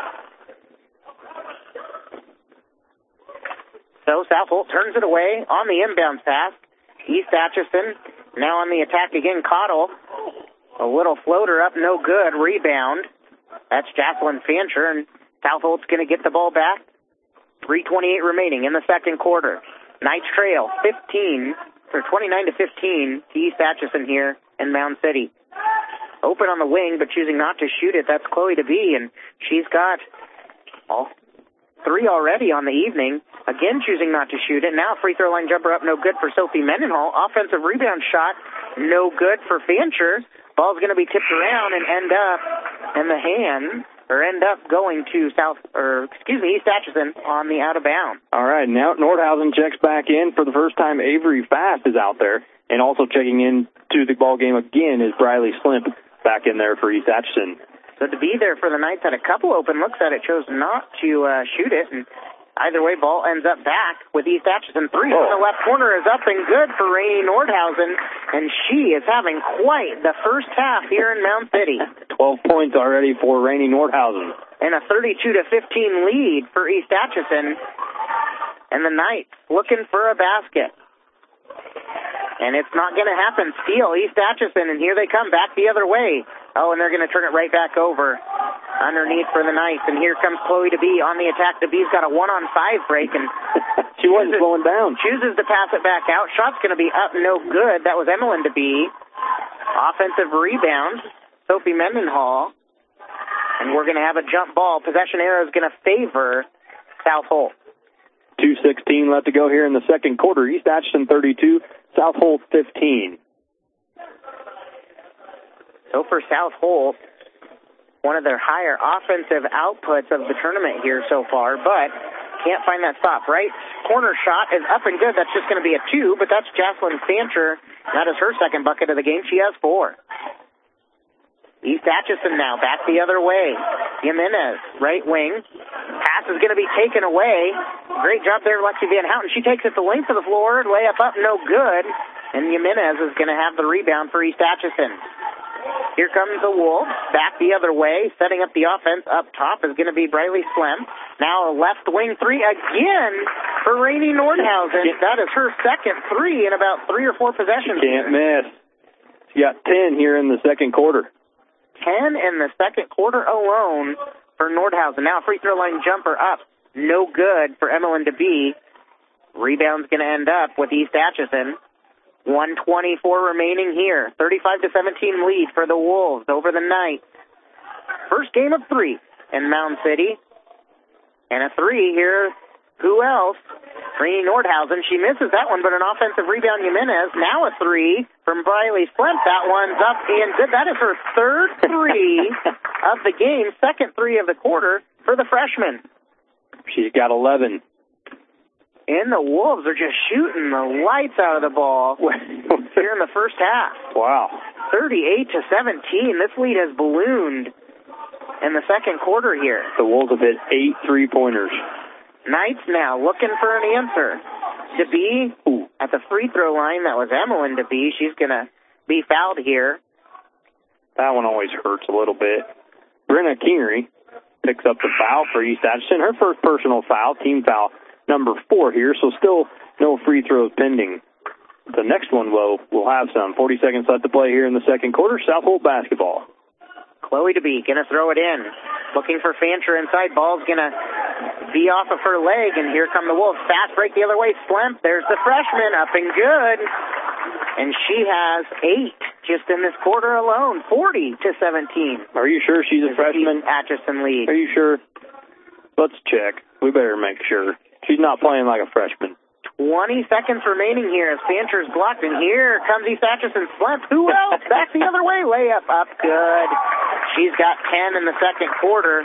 So South Holt turns it away on the inbound pass. East Atchison now on the attack again. Cottle, a little floater up, no good. Rebound. That's Jocelyn Fancher, and South Holt's going to get the ball back. three twenty-eight remaining in the second quarter. Knights trail fifteen, or twenty-nine to fifteen to East Atchison here in Mound City. Open on the wing, but choosing not to shoot it. That's Chloe DeBee, and she's got all three already on the evening. Again, choosing not to shoot it. Now free throw line jumper up, no good for Sophie Mendenhall. Offensive rebound shot, no good for Fancher. Ball's going to be tipped around and end up in the hand, or end up going to South, or excuse me, East Atchison on the out of bounds. All right, now Nordhausen checks back in for the first time. Avery Fast is out there, and also checking in to the ball game again is Briley Slimp back in there for East Atchison. So to be there for the Knights, had a couple open looks at it, chose not to uh, shoot it, and either way, ball ends up back with East Atchison. Three oh. from the left corner is up and good for Rainey Nordhausen, and she is having quite the first half here in Mound City. twelve points already for Rainey Nordhausen. And a thirty-two to fifteen lead for East Atchison, and the Knights looking for a basket. And it's not going to happen. Steal East Atchison, and here they come back the other way. Oh, and they're going to turn it right back over underneath for the Knights. And here comes Chloe DeBee on the attack. DeBee's got a one-on-five break, and she wasn't slowing down. Chooses to pass it back out. Shot's going to be up, no good. That was Emmeline DeBee. Offensive rebound, Sophie Mendenhall. And we're going to have a jump ball. Possession arrow is going to favor South Holt. two sixteen left to go here in the second quarter. East Atchison thirty-two, South Holt fifteen. So for South Holt, one of their higher offensive outputs of the tournament here so far, but can't find that stop, right? Corner shot is up and good. That's just going to be a two, but that's Jocelyn Fancher. That is her second bucket of the game. She has four. East Atchison now back the other way. Jimenez, right wing. Pass is going to be taken away. Great job there, Lexi Van Houten. She takes it the length of the floor. Layup up, no good. And Jimenez is going to have the rebound for East Atchison. Here comes the Wolves, back the other way. Setting up the offense up top is going to be Briley Slem. Now a left wing three again for Rainey Nordhausen. That is her second three in about three or four possessions. Can't miss. She got ten here in the second quarter. ten in the second quarter alone for Nordhausen. Now a free throw line jumper up. No good for Emmeline DeBee. Rebound's going to end up with East Atchison. one twenty-four remaining here. thirty-five to seventeen lead for the Wolves over the night. First game of three in Mound City. And a three here. Who else? Rainey Nordhausen. She misses that one, but an offensive rebound, Jimenez. Now a three from Briley Slem. That one's up and good. That is her third three of the game. Second three of the quarter for the freshman. She's got eleven. And the Wolves are just shooting the lights out of the ball here in the first half. Wow. thirty-eight to seventeen. This lead has ballooned in the second quarter here. The Wolves have hit eight three-pointers. Knights now looking for an answer. DeBee Ooh. At the free throw line. That was Emmeline DeBee. She's going to be fouled here. That one always hurts a little bit. Brenna Kingery picks up the foul for East Atchison. Her first personal foul, team foul number four here, so still no free throws pending. The next one, will we'll have some. forty seconds left to play here in the second quarter. Southwold basketball. Chloe DeBee going to throw it in. Looking for Fancher inside. Ball's going to be off of her leg, and here come the Wolves. Fast break the other way. Slemp. There's the freshman. Up and good. And she has eight just in this quarter alone. forty to seventeen. Are you sure she's a freshman? Atchison lead. Are you sure? Let's check. We better make sure. She's not playing like a freshman. twenty seconds remaining here as Fancher's blocked, and here comes East Atchison Slemp. Who else? Back the other way. Layup up good. She's got ten in the second quarter.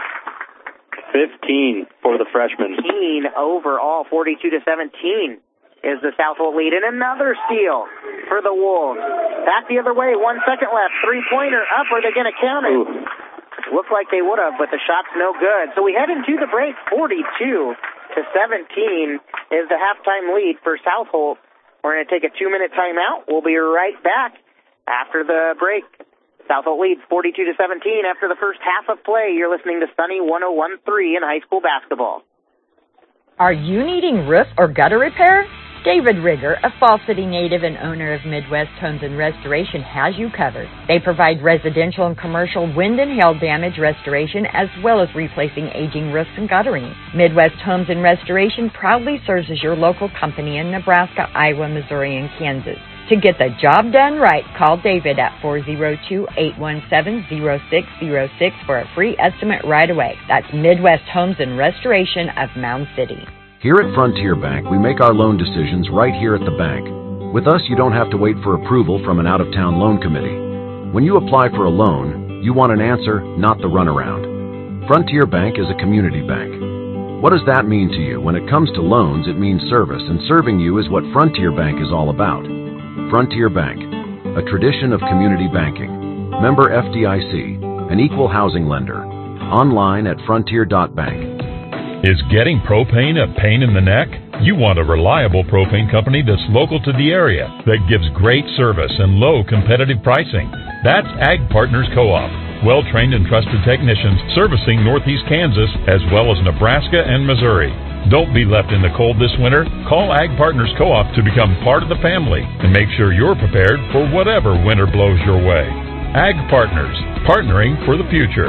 fifteen for the freshman. fifteen overall, forty-two to seventeen is the Southwold lead. And another steal for the Wolves. Back the other way. One second left. Three-pointer up. Are they going to count it? Ooh. Looked like they would have, but the shot's no good. So we head into the break. forty-two to seventeen is the halftime lead for Southwold. We're going to take a two-minute timeout. We'll be right back after the break. Southwold leads forty-two to seventeen after the first half of play. You're listening to Sunny one oh one point three in high school basketball. Are you needing roof or gutter repair? David Rigger, a Fall City native and owner of Midwest Homes and Restoration, has you covered. They provide residential and commercial wind and hail damage restoration as well as replacing aging roofs and guttering. Midwest Homes and Restoration proudly serves as your local company in Nebraska, Iowa, Missouri, and Kansas. To get the job done right, call David at four oh two, eight one seven, oh six oh six for a free estimate right away. That's Midwest Homes and Restoration of Mound City. Here at Frontier Bank, we make our loan decisions right here at the bank. With us, you don't have to wait for approval from an out-of-town loan committee. When you apply for a loan, you want an answer, not the runaround. Frontier Bank is a community bank. What does that mean to you? When it comes to loans, it means service, and serving you is what Frontier Bank is all about. Frontier Bank, a tradition of community banking. Member F D I C, an equal housing lender. Online at frontier dot bank. Is getting propane a pain in the neck? You want a reliable propane company that's local to the area, that gives great service and low competitive pricing. That's Ag Partners Co-op. Well-trained and trusted technicians servicing Northeast Kansas as well as Nebraska and Missouri. Don't be left in the cold this winter. Call Ag Partners Co-op to become part of the family and make sure you're prepared for whatever winter blows your way. Ag Partners, partnering for the future.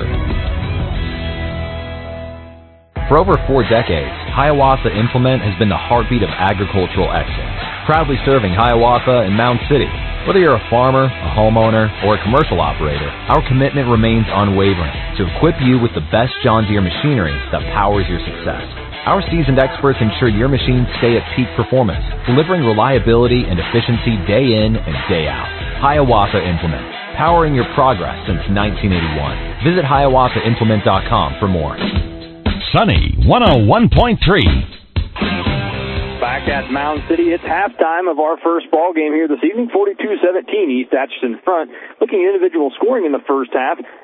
For over four decades, Hiawatha Implement has been the heartbeat of agricultural excellence, proudly serving Hiawatha and Mound City. Whether you're a farmer, a homeowner, or a commercial operator, our commitment remains unwavering to equip you with the best John Deere machinery that powers your success. Our seasoned experts ensure your machines stay at peak performance, delivering reliability and efficiency day in and day out. Hiawatha Implement, powering your progress since nineteen eighty-one. Visit hiawatha implement dot com for more. Sunny one oh one point three. Back at Mound City, it's halftime of our first ball game here this evening. forty-two seventeen, East Atchison front. Looking at individual scoring in the first half,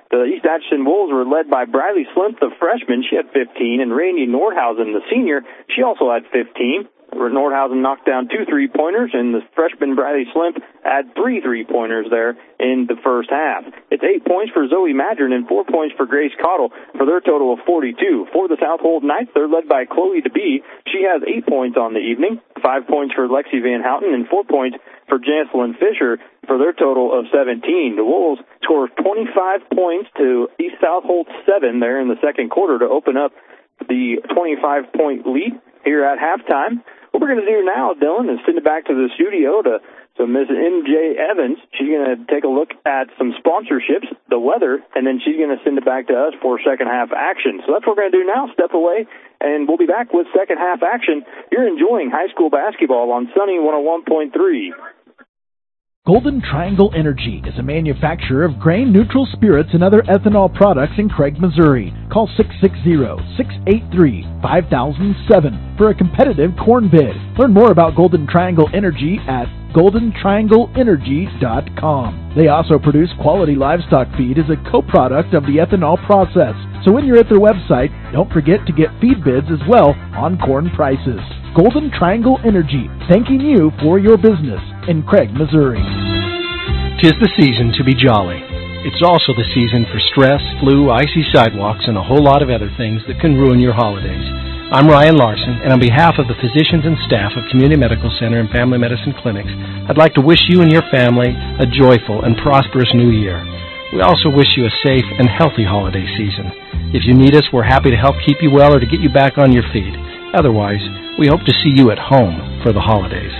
The East Atchison Wolves were led by Bradley Slimp, the freshman. She had fifteen, and Randy Nordhausen, the senior. She also had fifteen. Nordhausen knocked down two three-pointers, and the freshman Bradley Slimp had three three-pointers there in the first half. It's eight points for Zoe Madron and four points for Grace Cottle for their total of forty-two. For the Southold Knights, they're led by Chloe DeBee. She has eight points on the evening, five points for Lexi Van Houten, and four points for Jancelyn Fisher for their total of seventeen. The Wolves scored twenty-five points to East Southold seven there in the second quarter to open up the twenty-five point lead here at halftime. What we're going to do now, Dylan, is send it back to the studio to, to Miss M J Evans. She's going to take a look at some sponsorships, the weather, and then she's going to send it back to us for second half action. So that's what we're going to do now, step away, and we'll be back with second half action. You're enjoying high school basketball on Sunny one oh one point three. Golden Triangle Energy is a manufacturer of grain-neutral spirits and other ethanol products in Craig, Missouri. Call six six zero, six eight three, five thousand seven for a competitive corn bid. Learn more about Golden Triangle Energy at golden triangle energy dot com. They also produce quality livestock feed as a co-product of the ethanol process. So when you're at their website, don't forget to get feed bids as well on corn prices. Golden Triangle Energy, thanking you for your business in Craig, Missouri. 'Tis the season to be jolly. It's also the season for stress, flu, icy sidewalks, and a whole lot of other things that can ruin your holidays. I'm Ryan Larson, and on behalf of the physicians and staff of Community Medical Center and Family Medicine Clinics, I'd like to wish you and your family a joyful and prosperous new year. We also wish you a safe and healthy holiday season. If you need us, we're happy to help keep you well or to get you back on your feet. Otherwise, we hope to see you at home for the holidays.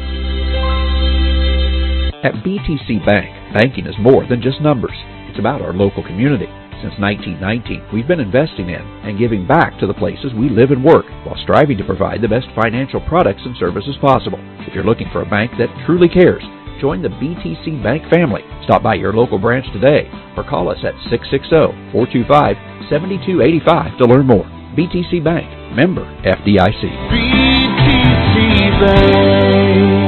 At B T C Bank, banking is more than just numbers. It's about our local community. Since nineteen nineteen, we've been investing in and giving back to the places we live and work while striving to provide the best financial products and services possible. If you're looking for a bank that truly cares, join the B T C Bank family. Stop by your local branch today or call us at six six zero, four two five, seven two eight five to learn more. B T C Bank, member F D I C. B T C Bank.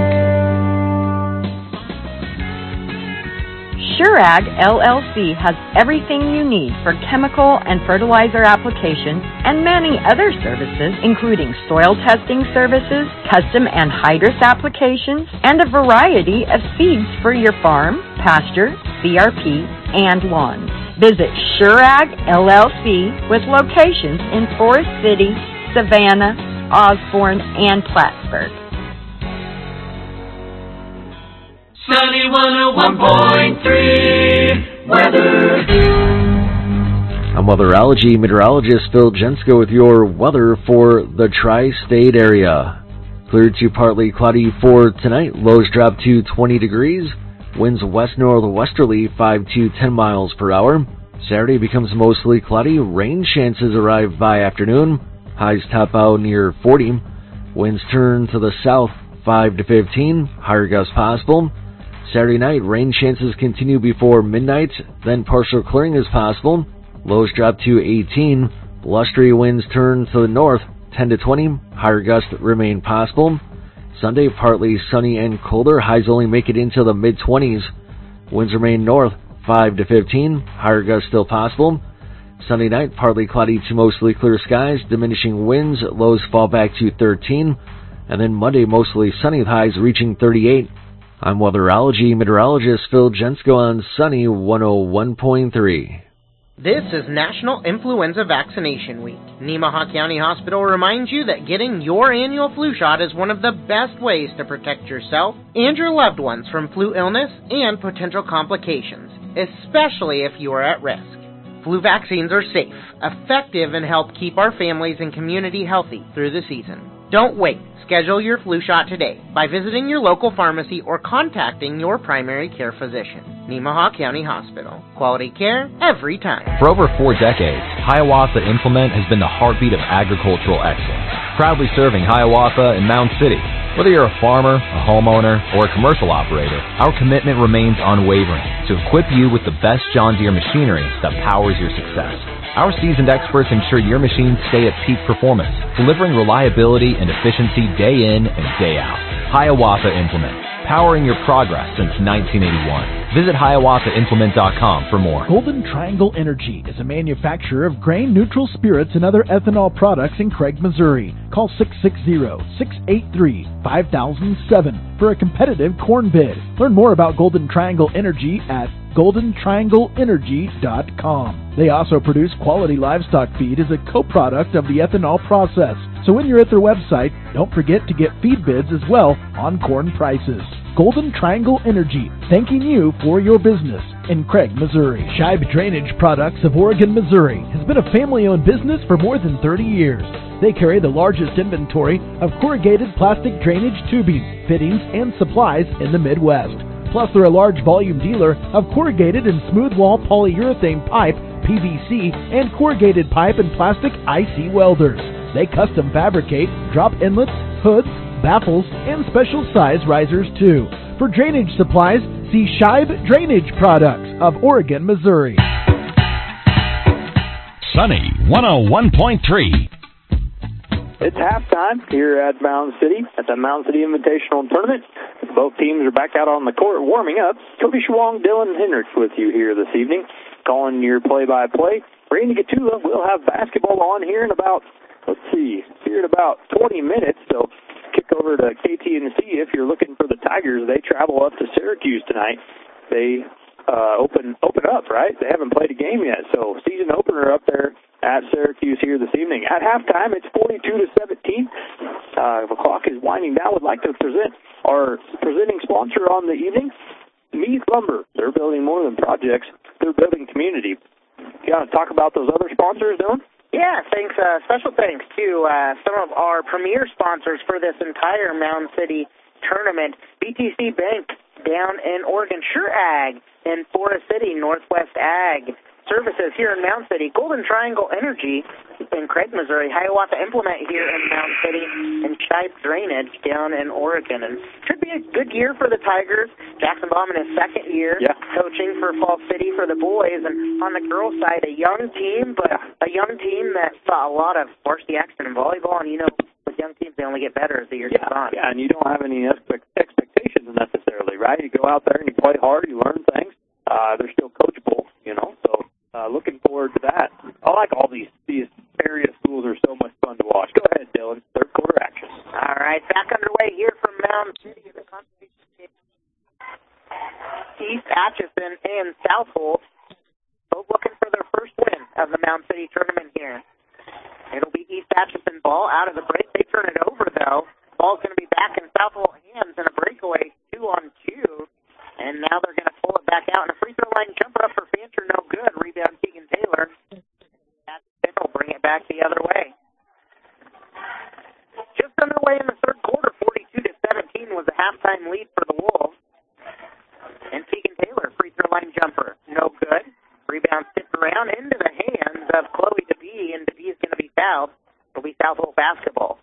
SureAg L L C has everything you need for chemical and fertilizer applications and many other services, including soil testing services, custom anhydrous applications, and a variety of seeds for your farm, pasture, C R P, and lawns. Visit SureAg L L C with locations in Forest City, Savannah, Osborne, and Plattsburgh. Sunny one oh one point three weather. I'm weatherology meteorologist Phil Jensko with your weather for the tri-state area. Clear to partly cloudy for tonight. Lows drop to twenty degrees. Winds west-northwesterly five to ten miles per hour. Saturday becomes mostly cloudy. Rain chances arrive by afternoon. Highs top out near forty. Winds turn to the south five to fifteen. Higher gusts possible. Saturday night, rain chances continue before midnight, then partial clearing is possible. Lows drop to eighteen. Blustery winds turn to the north, ten to twenty. Higher gusts remain possible. Sunday, partly sunny and colder. Highs only make it into the mid-twenties. Winds remain north, five to fifteen. Higher gusts still possible. Sunday night, partly cloudy to mostly clear skies. Diminishing winds. Lows fall back to thirteen. And then Monday, mostly sunny with highs reaching thirty-eight. I'm weatherology meteorologist Phil Jensko on Sunny one oh one point three. This is National Influenza Vaccination Week. Nemaha County Hospital reminds you that getting your annual flu shot is one of the best ways to protect yourself and your loved ones from flu illness and potential complications, especially if you are at risk. Flu vaccines are safe, effective, and help keep our families and community healthy through the season. Don't wait. Schedule your flu shot today by visiting your local pharmacy or contacting your primary care physician. Nemaha County Hospital. Quality care every time. For over four decades, Hiawatha Implement has been the heartbeat of agricultural excellence, proudly serving Hiawatha and Mound City. Whether you're a farmer, a homeowner, or a commercial operator, our commitment remains unwavering to equip you with the best John Deere machinery that powers your success. Our seasoned experts ensure your machines stay at peak performance, delivering reliability and efficiency day in and day out. Hiawatha Implement, powering your progress since nineteen eighty-one. Visit Hiawatha Implement dot com for more. Golden Triangle Energy is a manufacturer of grain-neutral spirits and other ethanol products in Craig, Missouri. Call six six zero, six eight three, five thousand seven for a competitive corn bid. Learn more about Golden Triangle Energy at golden triangle energy dot com. They also produce quality livestock feed as a co-product of the ethanol process. So when you're at their website, don't forget to get feed bids as well on corn prices. Golden Triangle Energy, thanking you for your business in Craig, Missouri. Scheib Drainage Products of Oregon, Missouri has been a family-owned business for more than thirty years. They carry the largest inventory of corrugated plastic drainage tubing, fittings, and supplies in the Midwest. Plus, they're a large volume dealer of corrugated and smooth wall polyurethane pipe, P V C, and corrugated pipe and plastic I C welders. They custom fabricate drop inlets, hoods, baffles, and special size risers too. For drainage supplies, see Scheib Drainage Products of Oregon, Missouri. Sunny one oh one point three. It's halftime here at Mound City at the Mound City Invitational Tournament. Both teams are back out on the court warming up. Cody Schwong, Dylan Hendricks with you here this evening, calling your play-by-play. Randy Gatula will have basketball on here in about, let's see, here in about twenty minutes. So kick over to K T and C if you're looking for the Tigers. They travel up to Syracuse tonight. They uh, open open up, right? They haven't played a game yet, so season opener up there at Syracuse here this evening. At halftime, it's forty-two to seventeen. Uh, the clock is winding down. Would like to present our presenting sponsor on the evening, Meath Lumber. They're building more than projects. They're building community. You got to talk about those other sponsors, Dylan? Yeah, thanks. Uh, special thanks to uh, some of our premier sponsors for this entire Mound City tournament. B T C Bank down in Oregon, Sure Ag in Forest City, Northwest Ag Services here in Mound City, Golden Triangle Energy in Craig, Missouri, Hiawatha Implement here in Mound City, and Scheib Drainage down in Oregon. And should be a good year for the Tigers. Jackson Baum in his second year yeah. coaching for Fall City for the boys. And on the girls' side, a young team, but a young team that saw a lot of varsity action in volleyball. And, you know, with young teams, they only get better as the year yeah, goes on. Yeah, and you don't have any expect- expectations necessarily, right? You go out there and you play hard, you learn things. Uh, they're still coachable, you know, so uh, looking forward to that. I like all these, these area schools are so much fun to watch. Go ahead, Dylan. Third quarter action. All right, back underway here from Mound City. The East Atchison and Southold both looking for their first win of the Mound City tournament here. It'll be East Atchison ball out of the break. They turn it over, though. Ball's going to be back in Southold hands in a breakaway, two on two. And now they're going to pull it back out. And a free throw line jumper up for Fancher, no good. Rebound, Keegan Taylor. That will bring it back the other way. Just underway in the third quarter, forty-two to seventeen was the halftime lead for the Wolves. And Keegan Taylor, free throw line jumper, no good. Rebound tipped around into the hands of Chloe DeBee, and DeBee is going to be fouled. It'll be Southold basketball.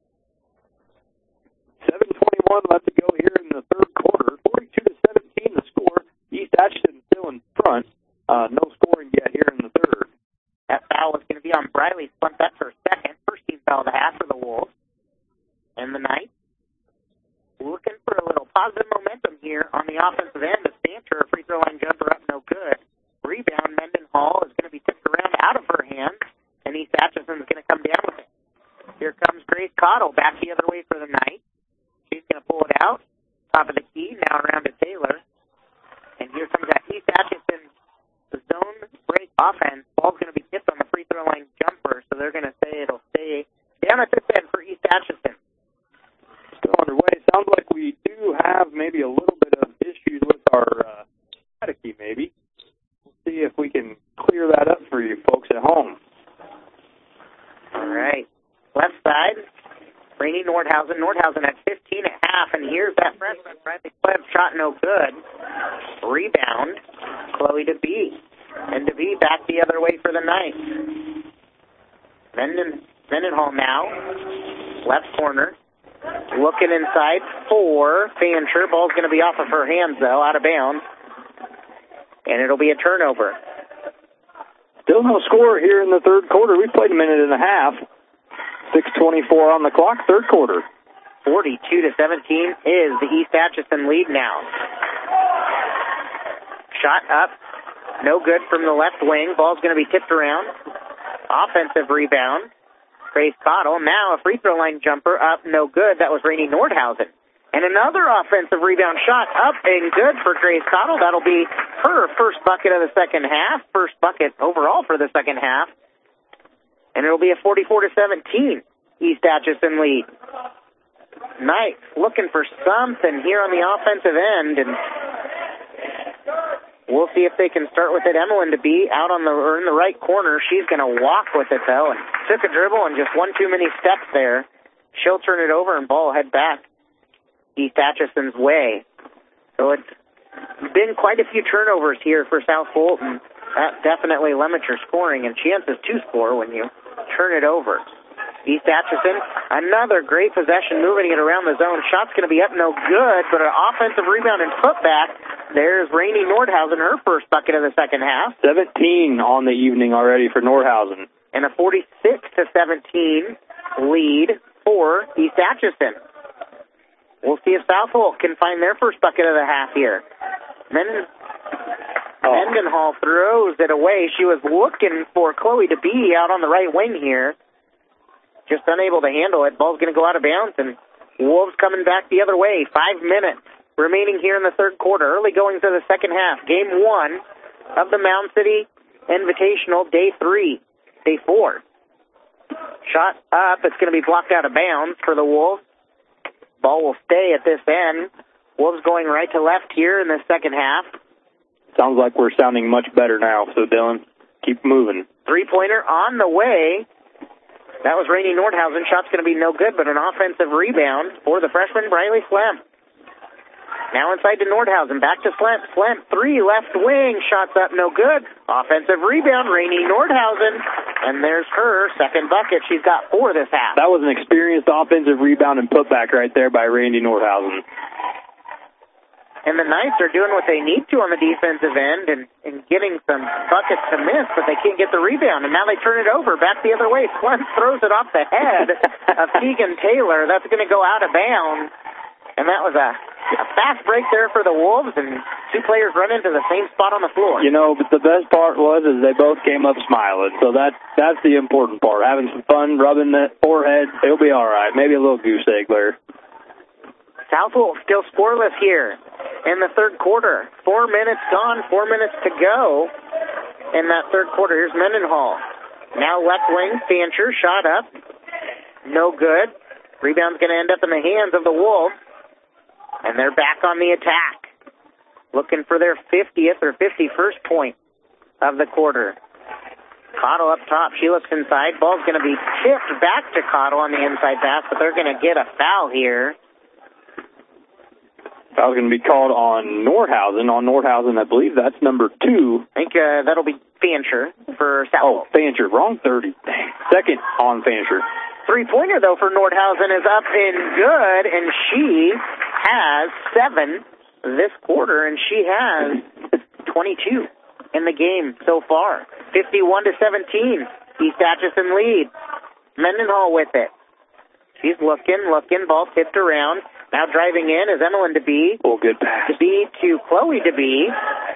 seven twenty-one left to go here in the third quarter. forty-two to seventeen the score. East Atchison still in front. Uh, no scoring yet here in the third. That foul is going to be on Briley. Spun that for a second. First team foul of the half for the Wolves. And the Knights looking for a little positive momentum here on the offensive end. The Stancher, a free throw line jumper up, no good. Rebound, Mendenhall is going to be tipped around out of her hands, and East Atchison is going to come down with it. Here comes Grace Cottle back the other way for the Knights. She's going to pull it out. Top of the key, now around to Taylor. And here comes that East Atchison zone break offense. Ball's going to be tipped on the free throw line jumper, so they're going to say it'll stay down at this end for East Atchison. Still underway. Sounds like we do have maybe a little bit of issues with our uh, data key, maybe. We'll see if we can clear that up for you folks at home. All right. Left side, Rainey Nordhausen. Nordhausen at fifteen at half, and here's that freshman. Bradley Webb shot no good. Rebound, Chloe DeBee. And DeBee back the other way for the Knights. Venden, Mendenhall now, left corner. Looking inside for Fancher. Ball's going to be off of her hands, though, out of bounds. And it'll be a turnover. Still no score here in the third quarter. We played a minute and a half. six twenty-four on the clock, third quarter. forty-two to seventeen is the East Atchison lead now. Shot up. No good from the left wing. Ball's going to be tipped around. Offensive rebound. Grace Cottle. Now a free throw line jumper up. No good. That was Rainey Nordhausen. And another offensive rebound shot up and good for Grace Cottle. That'll be her first bucket of the second half. First bucket overall for the second half. And it'll be a forty-four to seventeen East Atchison lead. Knights looking for something here on the offensive end, and we'll see if they can start with it. Emmeline DeBee out on the or in the right corner. She's going to walk with it though, and took a dribble and just one too many steps there. She'll turn it over and ball head back East Atchison's way. So it's been quite a few turnovers here for South Fulton. That definitely limits your scoring and chances to score when you turn it over. East Atchison, another great possession, moving it around the zone. Shot's going to be up, no good, but an offensive rebound and putback. There's Rainey Nordhausen, her first bucket of the second half. seventeen on the evening already for Nordhausen. And a forty-six to seventeen lead for East Atchison. We'll see if South Holt can find their first bucket of the half here. Menden, oh. Mendenhall throws it away. She was looking for Chloe DeBee out on the right wing here. Just unable to handle it. Ball's going to go out of bounds, and Wolves coming back the other way. Five minutes remaining here in the third quarter. Early going to the second half. Game one of the Mound City Invitational, day three, day four. Shot up. It's going to be blocked out of bounds for the Wolves. Ball will stay at this end. Wolves going right to left here in the second half. Sounds like we're sounding much better now, so Dylan, keep moving. Three-pointer on the way. That was Rainey Nordhausen. Shot's going to be no good, but an offensive rebound for the freshman, Briley Slem. Now inside to Nordhausen. Back to Slem. Slem, three, left wing. Shot's up, no good. Offensive rebound, Rainey Nordhausen. And there's her second bucket. She's got four this half. That was an experienced offensive rebound and putback right there by Rainey Nordhausen. And the Knights are doing what they need to on the defensive end and, and getting some buckets to miss, but they can't get the rebound. And now they turn it over back the other way. Slem throws it off the head of Tegan Taylor. That's going to go out of bounds. And that was a, a fast break there for the Wolves, and two players run into the same spot on the floor. You know, but the best part was is they both came up smiling. So that that's the important part. Having some fun, rubbing that forehead, it'll be all right. Maybe a little goose egg there. South Wolf still scoreless here in the third quarter. Four minutes gone, four minutes to go in that third quarter. Here's Mendenhall. Now left wing, Fancher, shot up. No good. Rebound's going to end up in the hands of the Wolves. And they're back on the attack. Looking for their fiftieth or fifty-first point of the quarter. Cottle up top. She looks inside. Ball's going to be tipped back to Cottle on the inside pass, but they're going to get a foul here. Foul's going to be called on Nordhausen. On Nordhausen, I believe that's number two. I think uh, that'll be Fancher for South. Oh, Fancher. Wrong thirty. Second on Fancher. Three-pointer, though, for Nordhausen is up and good, and she has seven this quarter, and she has twenty-two in the game so far. fifty-one to seventeen. East Atchison lead. Mendenhall with it. She's looking, looking. Ball tipped around. Now driving in is Emmeline DeBee. Oh, good pass. DeBee to Chloe DeBee.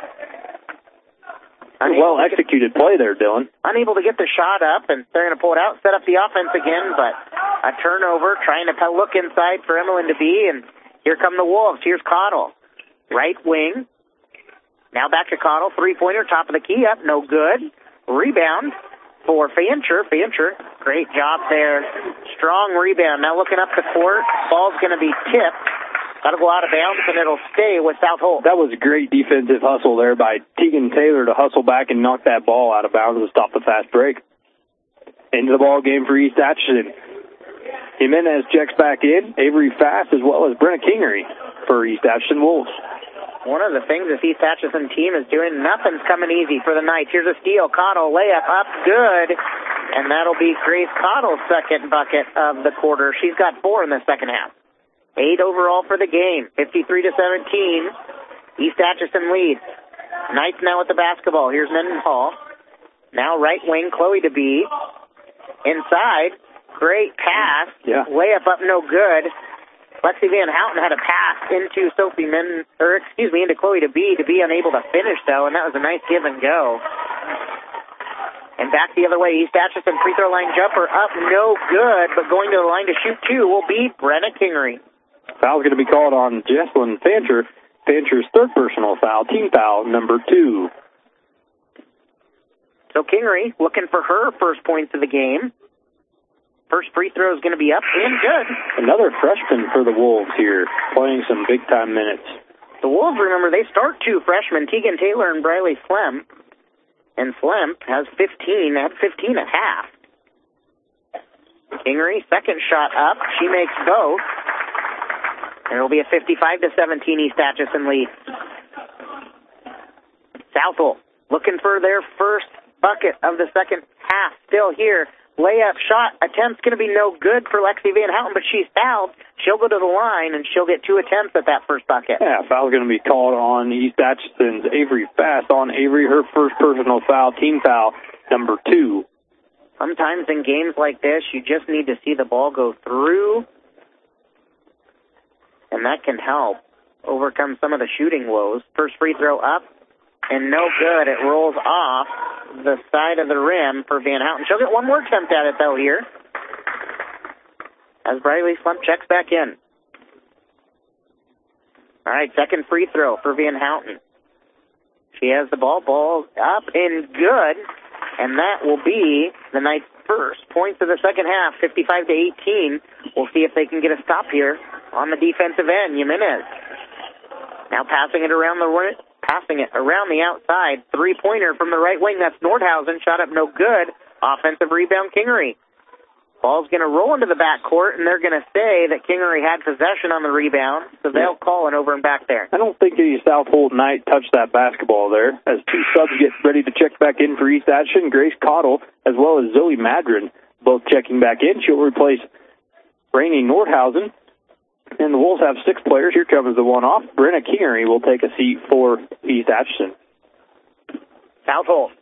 Well executed play there, Dylan. Unable to get the shot up, and they're going to pull it out, set up the offense again, but a turnover, trying to look inside for Emmeline DeBee, and here come the Wolves. Here's Cottle. Right wing. Now back to Cottle. Three-pointer, top of the key up, no good. Rebound for Fancher. Fancher, great job there. Strong rebound. Now looking up the court. Ball's going to be tipped. That'll go out of bounds, and it'll stay with South Holt. That was a great defensive hustle there by Tegan Taylor to hustle back and knock that ball out of bounds and stop the fast break. Into the ball game for East Atchison. Jimenez checks back in. Avery Fast as well as Brenna Kingery for East Atchison Wolves. One of the things this East Atchison team is doing, nothing's coming easy for the Knights. Here's a steal. Cottle, layup up, good. And that'll be Grace Cottle's second bucket of the quarter. She's got four in the second half. Eight overall for the game. fifty-three to seventeen. East Atchison leads. Knights now with the basketball. Here's Mendenhall. Now right wing, Chloe DeBee. Inside. Great pass. Yeah. Layup up, no good. Lexi Van Houten had a pass into Sophie Min, or excuse me, into Chloe DeBee. DeBee unable to finish, though, and that was a nice give and go. And back the other way, East Atchison free throw line jumper up, no good, but going to the line to shoot two will be Brenna Kingery. Foul's going to be called on Jesselyn Fancher. Fancher's third personal foul, team foul number two. So Kingery looking for her first points of the game. First free throw is going to be up and good. Another freshman for the Wolves here, playing some big-time minutes. The Wolves, remember, they start two freshmen, Tegan Taylor and Briley Slemp. And Slemp has fifteen, had fifteen at half. Kingery, second shot up. She makes both. And it'll be a fifty-five to seventeen East Atchison lead. Southall looking for their first bucket of the second half. Still here. Layup shot attempt's going to be no good for Lexi Van Houten, but she's fouled. She'll go to the line, and she'll get two attempts at that first bucket. Yeah, foul's going to be called on East Atchison's Avery Fast. On Avery, her first personal foul, team foul, number two. Sometimes in games like this, you just need to see the ball go through, and that can help overcome some of the shooting woes. First free throw up, and no good. It rolls off the side of the rim for Van Houten. She'll get one more attempt at it, though, here, as Briley Slump checks back in. All right, second free throw for Van Houten. She has the ball, ball up and good, and that will be the night's first points of the second half, fifty-five to eighteen. We'll see if they can get a stop here on the defensive end. Jimenez now passing it around the passing it around the outside. Three-pointer from the right wing. That's Nordhausen. Shot up no good. Offensive rebound, Kingery. Ball's going to roll into the backcourt, and they're going to say that Kingery had possession on the rebound, so they'll call it over and back there. I don't think any Southold Knight touched that basketball there. As two subs get ready to check back in for East Atchison, Grace Cottle as well as Zoe Madron both checking back in. She'll replace Rainey Nordhausen. And the Wolves have six players. Here comes the one off. Brenna Kingery will take a seat for East Atchison. Southold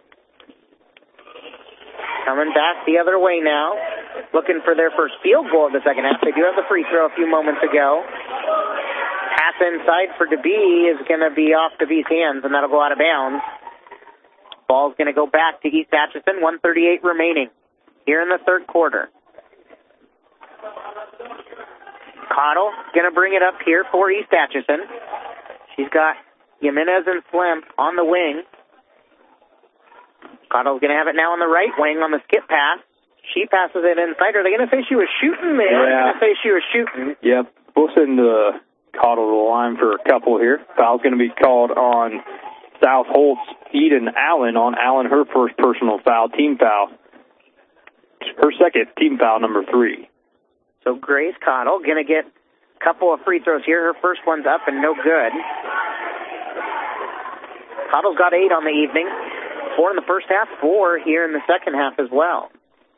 coming back the other way now, looking for their first field goal of the second half. They do have the free throw a few moments ago. Pass inside for DeBee is going to be off DeBee's hands, and that'll go out of bounds. Ball's going to go back to East Atchison, one thirty-eight remaining here in the third quarter. Cottle going to bring it up here for East Atchison. She's got Jimenez and Slemp on the wing. Cottle's going to have it now on the right wing on the skip pass. She passes it inside. Are they going to say she was shooting there? Yeah. They're going to say she was shooting. Yep. We'll send uh, Cottle to the line for a couple here. Foul's going to be called on South Holt's Eden Allen. On Allen, her first personal foul, team foul. Her second, team foul number three. So Grace Cottle going to get a couple of free throws here. Her first one's up and no good. Cottle's got eight on the evening. Four in the first half, four here in the second half as well.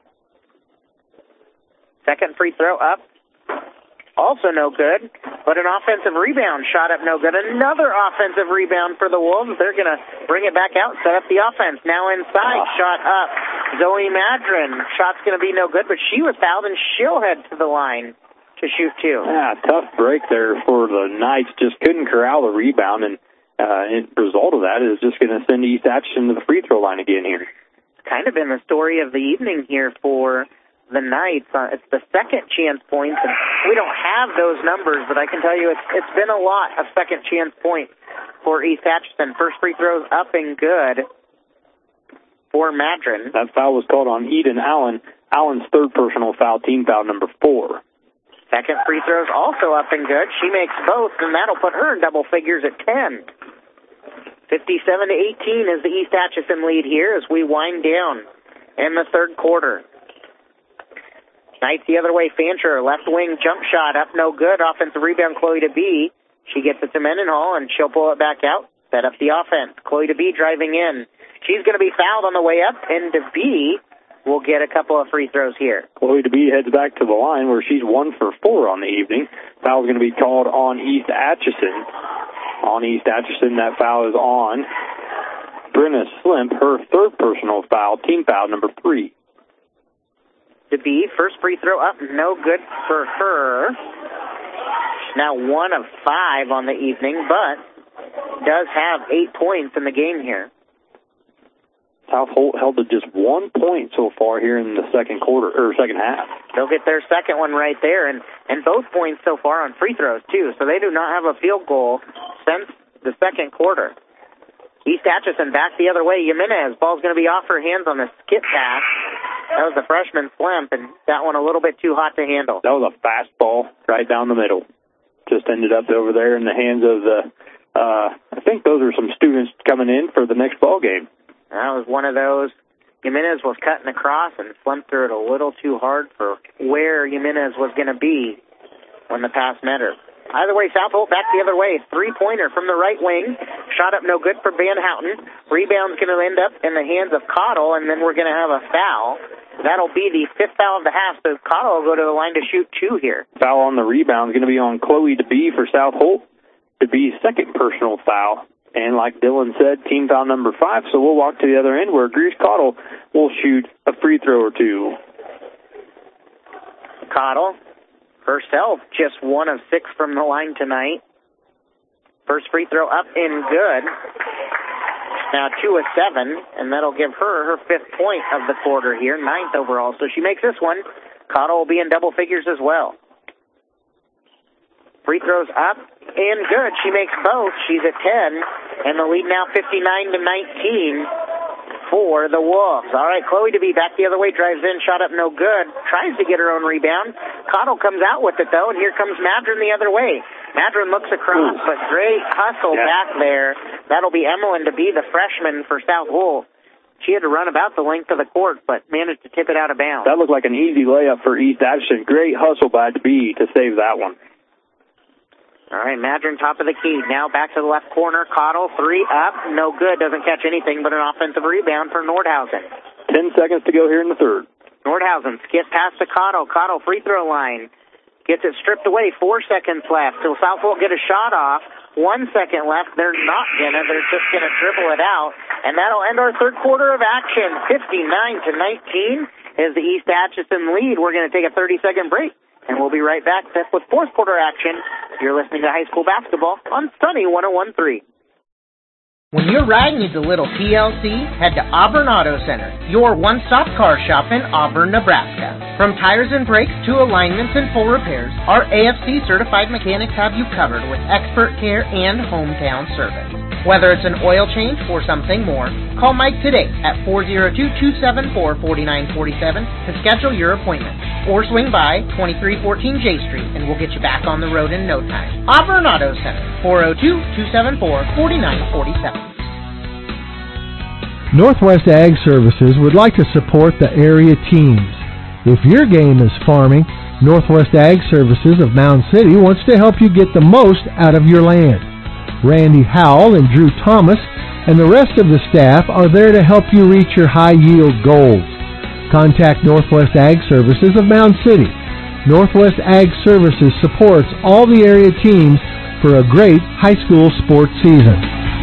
Second free throw up. Also no good, but an offensive rebound shot up no good. Another offensive rebound for the Wolves. They're going to bring it back out, set up the offense. Now inside, oh. Shot up. Zoe Madron. Shot's going to be no good, but she was fouled, and she'll head to the line to shoot two. Yeah, tough break there for the Knights. Just couldn't corral the rebound, and uh, the result of that is just going to send East Atchison to the free throw line again here. It's kind of been the story of the evening here for the Knights. Uh, it's the second chance points, and we don't have those numbers, but I can tell you it's it's been a lot of second chance points for East Atchison. First free throws up and good for Madron. That foul was called on Eden Allen. Allen's third personal foul, team foul number four. Second free throw's also up and good. She makes both, and that'll put her in double figures at ten. fifty-seven to eighteen is the East Atchison lead here as we wind down in the third quarter. Knights the other way. Fancher, left wing jump shot up, no good. Offensive rebound, Chloe DeBee. She gets it to Mendenhall, and she'll pull it back out. Set up the offense. Chloe DeBee driving in. She's going to be fouled on the way up, and DeBee will get a couple of free throws here. Chloe DeBee heads back to the line where she's one for four on the evening. Foul's going to be called on East Atchison. On East Atchison, that foul is on Brenna Slimp, her third personal foul, team foul number three. DeBee, first free throw up, no good for her. Now one of five on the evening, but does have eight points in the game here. South Holt held to just one point so far here in the second quarter, or second half. They'll get their second one right there, and, and both points so far on free throws, too. So they do not have a field goal since the second quarter. East Atchison back the other way. Jimenez, ball's going to be off her hands on the skip pass. That was the freshman Slimp, and that one a little bit too hot to handle. That was a fastball right down the middle. Just ended up over there in the hands of the, uh, I think those are some students coming in for the next ball game. That was one of those. Jimenez was cutting across and Slimp threw it a little too hard for where Jimenez was going to be when the pass met her. Either way, South Holt back the other way. Three-pointer from the right wing. Shot up no good for Van Houten. Rebound's going to end up in the hands of Cottle, and then we're going to have a foul. That'll be the fifth foul of the half, so Cottle will go to the line to shoot two here. Foul on the rebound is going to be on Chloe DeBee for South Holt. DeBee's second personal foul. And like Dylan said, team foul number five, so we'll walk to the other end where Grease Cottle will shoot a free throw or two. Cottle, herself, just one of six from the line tonight. First free throw up and good. Now two of seven, and that'll give her her fifth point of the quarter here, ninth overall. So she makes this one. Cottle will be in double figures as well. Free throws up and good. She makes both. She's at ten, and the lead now fifty-nine to nineteen for the Wolves. All right, Chloe DeBee back the other way, drives in, shot up no good, tries to get her own rebound. Cottle comes out with it, though, and here comes Madron the other way. Madron looks across, Ooh. but great hustle yeah. back there. That'll be Emmeline DeBee, the freshman for South Holt. She had to run about the length of the court, but managed to tip it out of bounds. That looked like an easy layup for East Atchison. Great hustle by DeBee to save that one. All right, Madron top of the key. Now back to the left corner. Cottle, three up. No good. Doesn't catch anything but an offensive rebound for Nordhausen. Ten seconds to go here in the third. Nordhausen skips past to Cottle. Cottle free throw line. Gets it stripped away. Four seconds left. So South Holt get a shot off. One second left. They're not going to. They're just going to dribble it out. And that'll end our third quarter of action. fifty-nine to nineteen is the East Atchison lead. We're going to take a thirty-second break. And we'll be right back with fourth quarter action. You're listening to high school basketball on Sunny one oh one point three. When your ride needs a little T L C, head to Auburn Auto Center, your one-stop car shop in Auburn, Nebraska. From tires and brakes to alignments and full repairs, our A F C-certified mechanics have you covered with expert care and hometown service. Whether it's an oil change or something more, call Mike today at four oh two, two seven four, four nine four seven to schedule your appointment. Or swing by twenty-three fourteen J Street and we'll get you back on the road in no time. Auburn Auto Center, four oh two, two seven four, four nine four seven. Northwest Ag Services would like to support the area teams. If your game is farming, Northwest Ag Services of Mound City wants to help you get the most out of your land. Randy Howell and Drew Thomas and the rest of the staff are there to help you reach your high-yield goals. Contact Northwest Ag Services of Mound City. Northwest Ag Services supports all the area teams for a great high school sports season.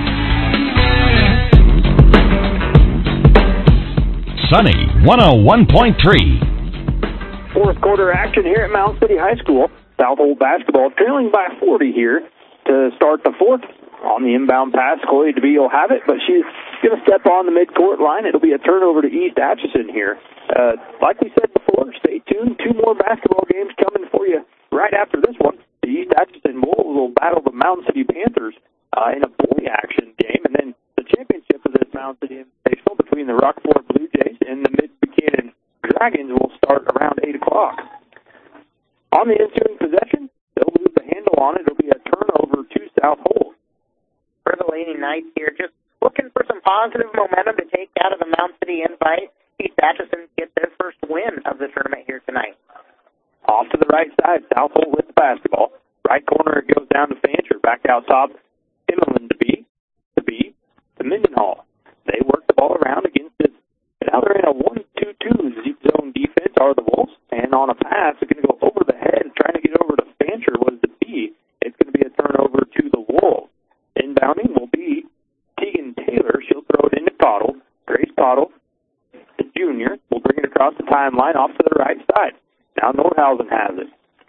Sunny one oh one point three. Fourth quarter action here at Mound City High School. South Holt basketball trailing by forty here to start the fourth. On the inbound pass, Chloe DeBee will have it, but she's going to step on the midcourt line. It'll be a turnover to East Atchison here. Uh, like we said before, stay tuned. Two more basketball games coming for you right after this one. The East Atchison Wolves will battle the Mound City Panthers uh, in a boy action game, and then the championship of this Mound City Invitational between the Rockford Blue Jays and the Mid-Buchanan Dragons will start around eight o'clock. On the ensuing possession, they'll lose the handle on it. It'll be a turnover to South Holt. For the Lady Knights here, just looking for some positive momentum to take out of the Mound City Invite. East Atchison gets their first win of the tournament here tonight. Off to the right side, South Holt with the basketball. Right corner, it goes down to Fancher. Back out top, Emmeline DeBee. DeBee to Mendenhall. They work the ball around against this. Now they're in a one two two zone defense, are the Wolves. And on a pass, they're going to go over the head. Trying to get over to Fancher was DeBee. It's going to be a turnover to the Wolves. Inbounding will be Tegan Taylor. She'll throw it into Cottle. Grace Cottle, the junior, will bring it across the timeline off to the right side. Now Nordhausen has it.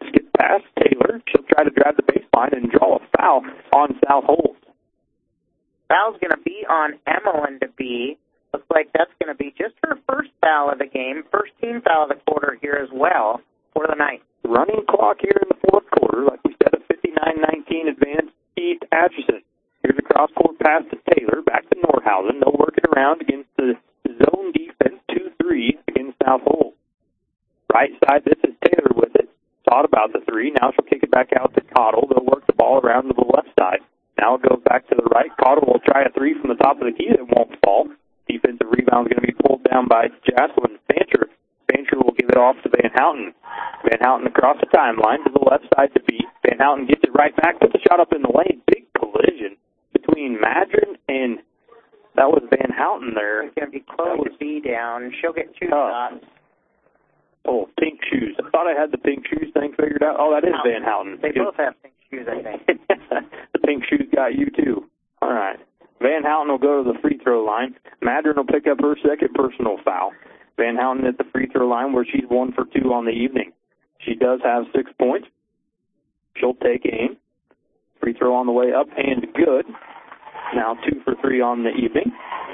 skip past Taylor. She'll try to drive the baseline and draw a foul on South Holt. Foul's going to be on Emmeline DeBee. Looks like that's going to be just her first foul of the game, first team foul of the quarter here as well for the night. Running clock here in the fourth quarter, like we said, a fifty-nine nineteen advance East Atchison. Here's a cross-court pass to Taylor, back to Nordhausen. They'll work it around against the zone defense, two three against South Holt. Right side, this is Taylor with it. Thought about the three. Now she'll kick it back out to Cottle. They'll work the ball around to the left side. Now it goes back to the right. Cottle will try a three from the top of the key that won't fall. Defensive rebound is going to be pulled down by Jocelyn Fancher. Fancher will give it off to Van Houten. Van Houten across the timeline to the left side to beat. Van Houten gets it right back, puts the shot up in the lane. Big collision between Madron and that was Van Houten there. It's going to be close to B down. She'll get two uh, shots. Oh, pink shoes. I thought I had the pink shoes thing figured out. Oh, that is Van Houten. They both have pink shoes, I think. The pink shoes got you, too. All right. Van Houten will go to the free throw line. Madron will pick up her second personal foul. Van Houten at the free throw line where she's one for two on the evening. She does have six points. She'll take aim. Free throw on the way up and good. Now two for three on the evening.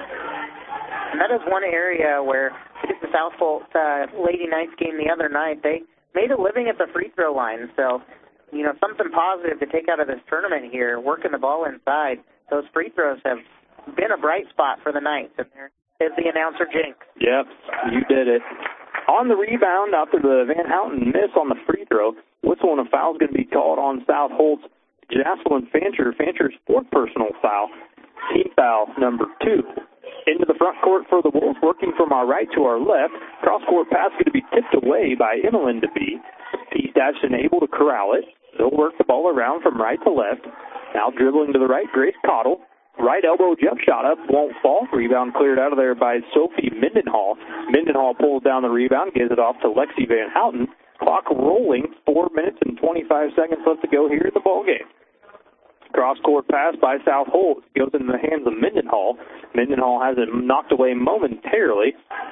And that is one area where the South Holt uh, Lady Knights game the other night, they made a living at the free throw line. So, you know, something positive to take out of this tournament here, working the ball inside. Those free throws have been a bright spot for the Knights. And there is the announcer, Jinx. Yep, you did it. On the rebound, after the Van Houten miss on the free throw, whistle and a foul is going to be called on South Holt's Jocelyn Fancher. Fancher's fourth personal foul, team foul number two. Into the front court for the Wolves, working from our right to our left. Cross-court pass going to be tipped away by Emmeline DeBee. East Atchison able to corral it. They'll work the ball around from right to left. Now dribbling to the right, Grace Cottle. Right elbow jump shot up, won't fall. Rebound cleared out of there by Sophie Mendenhall. Mendenhall pulls down the rebound, gives it off to Lexi Van Houten. Clock rolling, four minutes and twenty-five seconds left to go here in the ballgame. Cross-court pass by South Holt goes into the hands of Mendenhall. Mendenhall has it knocked away momentarily.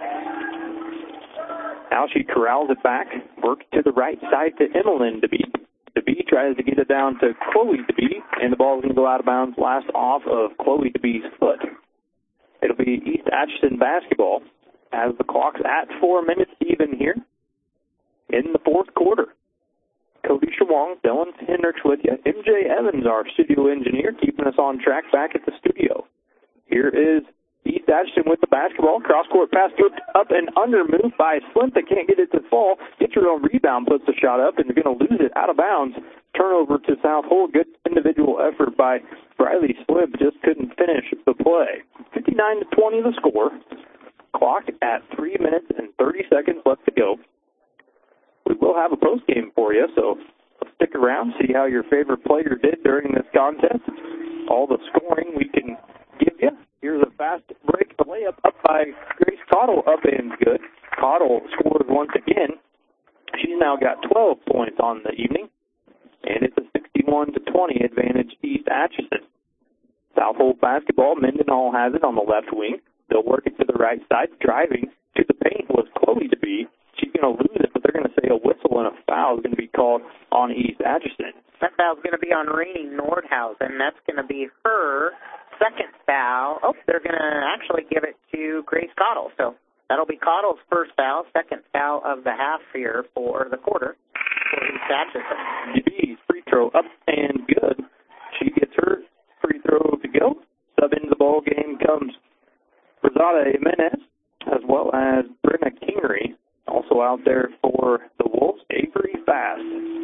Now she corrals it back, works to the right side to Emmeline DeBee. DeBee tries to get it down to Chloe DeBee, and the ball is going to go out of bounds, last off of Chloe DeBee's foot. It'll be East Atchison basketball as the clock's at four minutes even here in the fourth quarter. Cody Shawong, Dylan Hendricks with you. M J Evans, our studio engineer, keeping us on track back at the studio. Here is East Atchison with the basketball. Cross-court pass good up and under move by Slint. They can't get it to fall. Gets her own rebound, puts the shot up, and they're going to lose it out of bounds. Turnover to South Holt. Good individual effort by Riley Slint, just couldn't finish the play. fifty-nine to twenty the score. Clock at three minutes and thirty seconds left to go. We will have a post game for you, so stick around, see how your favorite player did during this contest. All the scoring we can give you. Here's a fast break, a layup up by Grace Cottle, up and good. Cottle scores once again. She's now got twelve points on the evening, and it's a sixty-one to twenty advantage East Atchison. South Holt basketball, Mendenhall has it on the left wing. They'll work it to the right side. Driving to the paint was Chloe DeBee. She's going to lose it, but they're going to say a whistle and a foul is going to be called on East Atchison. That foul's going to be on Rainey Nordhausen. That's going to be her second foul. Oh, they're going to actually give it to Grace Cottle. So that'll be Cottle's first foul, second foul of the half here for the quarter for East Atchison. DeBee's free throw up and good. She gets her free throw to go. Sub into the ball game comes Rosada Jimenez as well as Brenna Kingery. Also out there for the Wolves, Avery Fast.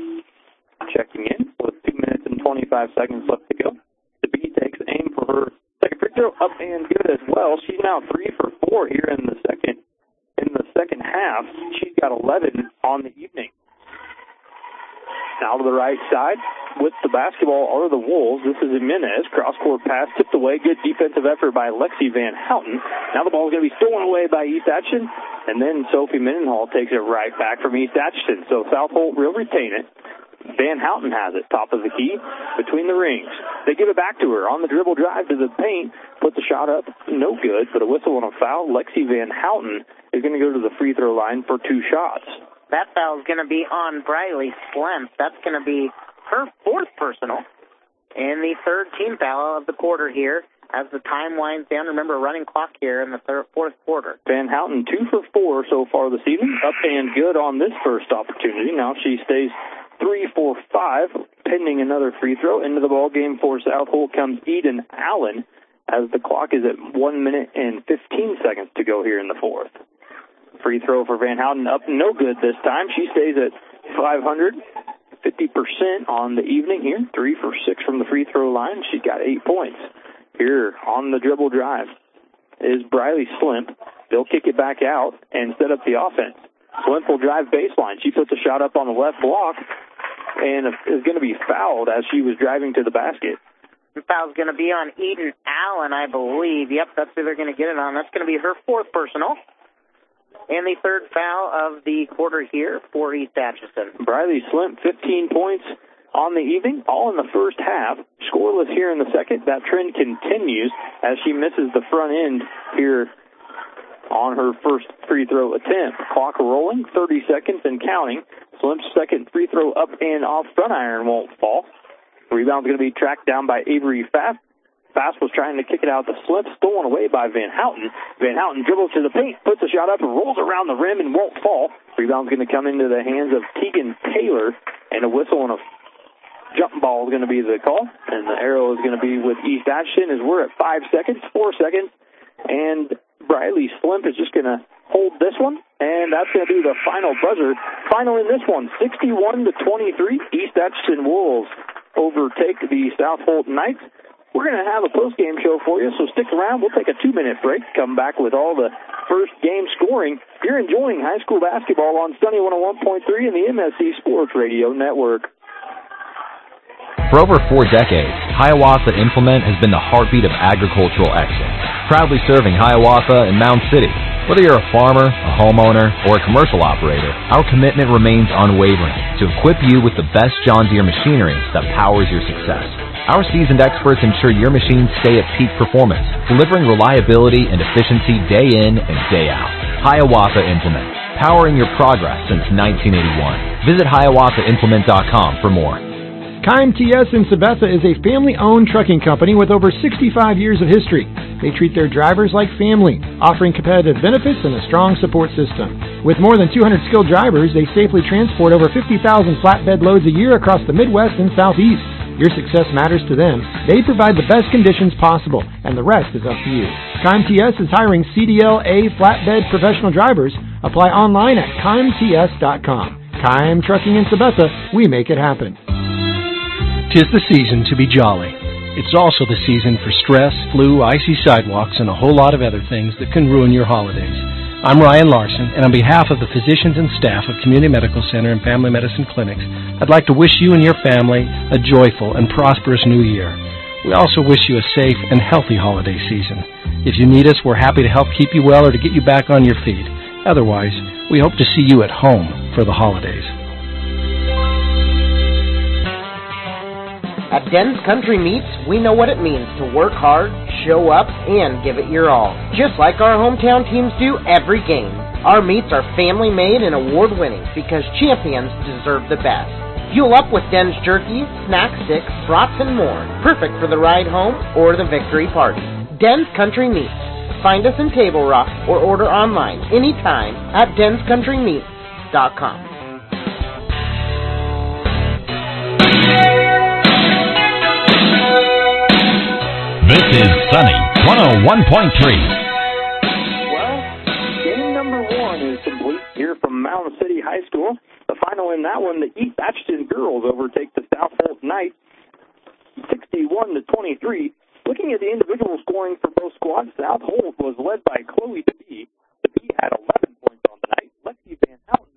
Checking in with two minutes and twenty-five seconds left to go. DeBee takes aim for her second free throw, up and good as well. She's now three for four here in the second in the second half. She's got eleven on the evening. Now to the right side with the basketball are the Wolves. This is Jimenez. Cross-court pass tipped away. Good defensive effort by Lexi Van Houten. Now the ball is going to be stolen away by East Atchison. And then Sophie Mendenhall takes it right back from East Atchison. So South Holt will retain it. Van Houten has it, top of the key, between the rings. They give it back to her on the dribble drive to the paint. Put the shot up, no good, but a whistle and a foul. Lexi Van Houten is going to go to the free throw line for two shots. That foul is going to be on Briley Slemp. That's going to be her fourth personal and the third team foul of the quarter here as the time winds down. Remember, a running clock here in the third, fourth quarter. Van Houten two for four so far this evening, up and good on this first opportunity. Now she stays three for five, pending another free throw. Into the ball game for South Holt comes Eden Allen as the clock is at one minute and fifteen seconds to go here in the fourth. Free throw for Van Houten up no good this time. She stays at five hundred fifty percent on the evening here. Three for six from the free throw line. She got eight points. Here on the dribble drive is Briley Slemp. They'll kick it back out and set up the offense. Slemp will drive baseline. She puts a shot up on the left block and is going to be fouled as she was driving to the basket. The foul's going to be on Eden Allen, I believe. Yep, that's who they're going to get it on. That's going to be her fourth personal. And the third foul of the quarter here for East Atchison. Briley Slemp, fifteen points on the evening, all in the first half. Scoreless here in the second. That trend continues as she misses the front end here on her first free throw attempt. Clock rolling, thirty seconds and counting. Slemp's second free throw up and off front iron won't fall. Rebound's going to be tracked down by Avery Fast. Fast was trying to kick it out to Slemp, stolen away by Van Houten. Van Houten dribbles to the paint, puts a shot up, and rolls around the rim and won't fall. Rebound's going to come into the hands of Tegan Taylor, and a whistle and a jump ball is going to be the call. And the arrow is going to be with East Atchison as we're at five seconds, four seconds, and Briley Slemp is just going to hold this one, and that's going to be the final buzzer. Final in this one, sixty-one to twenty-three. East Atchison Wolves overtake the South Holt Knights. We're going to have a post-game show for you, so stick around. We'll take a two-minute break, come back with all the first game scoring. You're enjoying high school basketball on Sunny one oh one point three and the M S C Sports Radio Network. For over four decades, Hiawatha Implement has been the heartbeat of agricultural excellence, proudly serving Hiawatha and Mound City. Whether you're a farmer, a homeowner, or a commercial operator, our commitment remains unwavering to equip you with the best John Deere machinery that powers your success. Our seasoned experts ensure your machines stay at peak performance, delivering reliability and efficiency day in and day out. Hiawatha Implement, powering your progress since nineteen eighty-one. Visit Hiawatha Implement dot com for more. Kime T S in Sabetha is a family-owned trucking company with over sixty-five years of history. They treat their drivers like family, offering competitive benefits and a strong support system. With more than two hundred skilled drivers, they safely transport over fifty thousand flatbed loads a year across the Midwest and Southeast. Your success matters to them. They provide the best conditions possible, and the rest is up to you. Kime T S is hiring C D L A flatbed professional drivers. Apply online at Kime T S dot com. Kime Trucking in Sabetha, we make it happen. 'Tis the season to be jolly. It's also the season for stress, flu, icy sidewalks, and a whole lot of other things that can ruin your holidays. I'm Ryan Larson, and on behalf of the physicians and staff of Community Medical Center and Family Medicine Clinics, I'd like to wish you and your family a joyful and prosperous new year. We also wish you a safe and healthy holiday season. If you need us, we're happy to help keep you well or to get you back on your feet. Otherwise, we hope to see you at home for the holidays. At Den's Country Meats, we know what it means to work hard, show up, and give it your all. Just like our hometown teams do every game. Our meats are family-made and award-winning because champions deserve the best. Fuel up with Den's jerky, snack sticks, brats, and more. Perfect for the ride home or the victory party. Den's Country Meats. Find us in Table Rock or order online anytime at Dens Country Meats dot com. This is Sunny one oh one point three. Well, game number one is complete here from Mound City High School. The final in that one, the East Atchison girls overtake the South Holt Knights sixty-one to twenty-three. Looking at the individual scoring for both squads, South Holt was led by Chloe DeBee. DeBee had eleven points on the night. Lexi Van Houten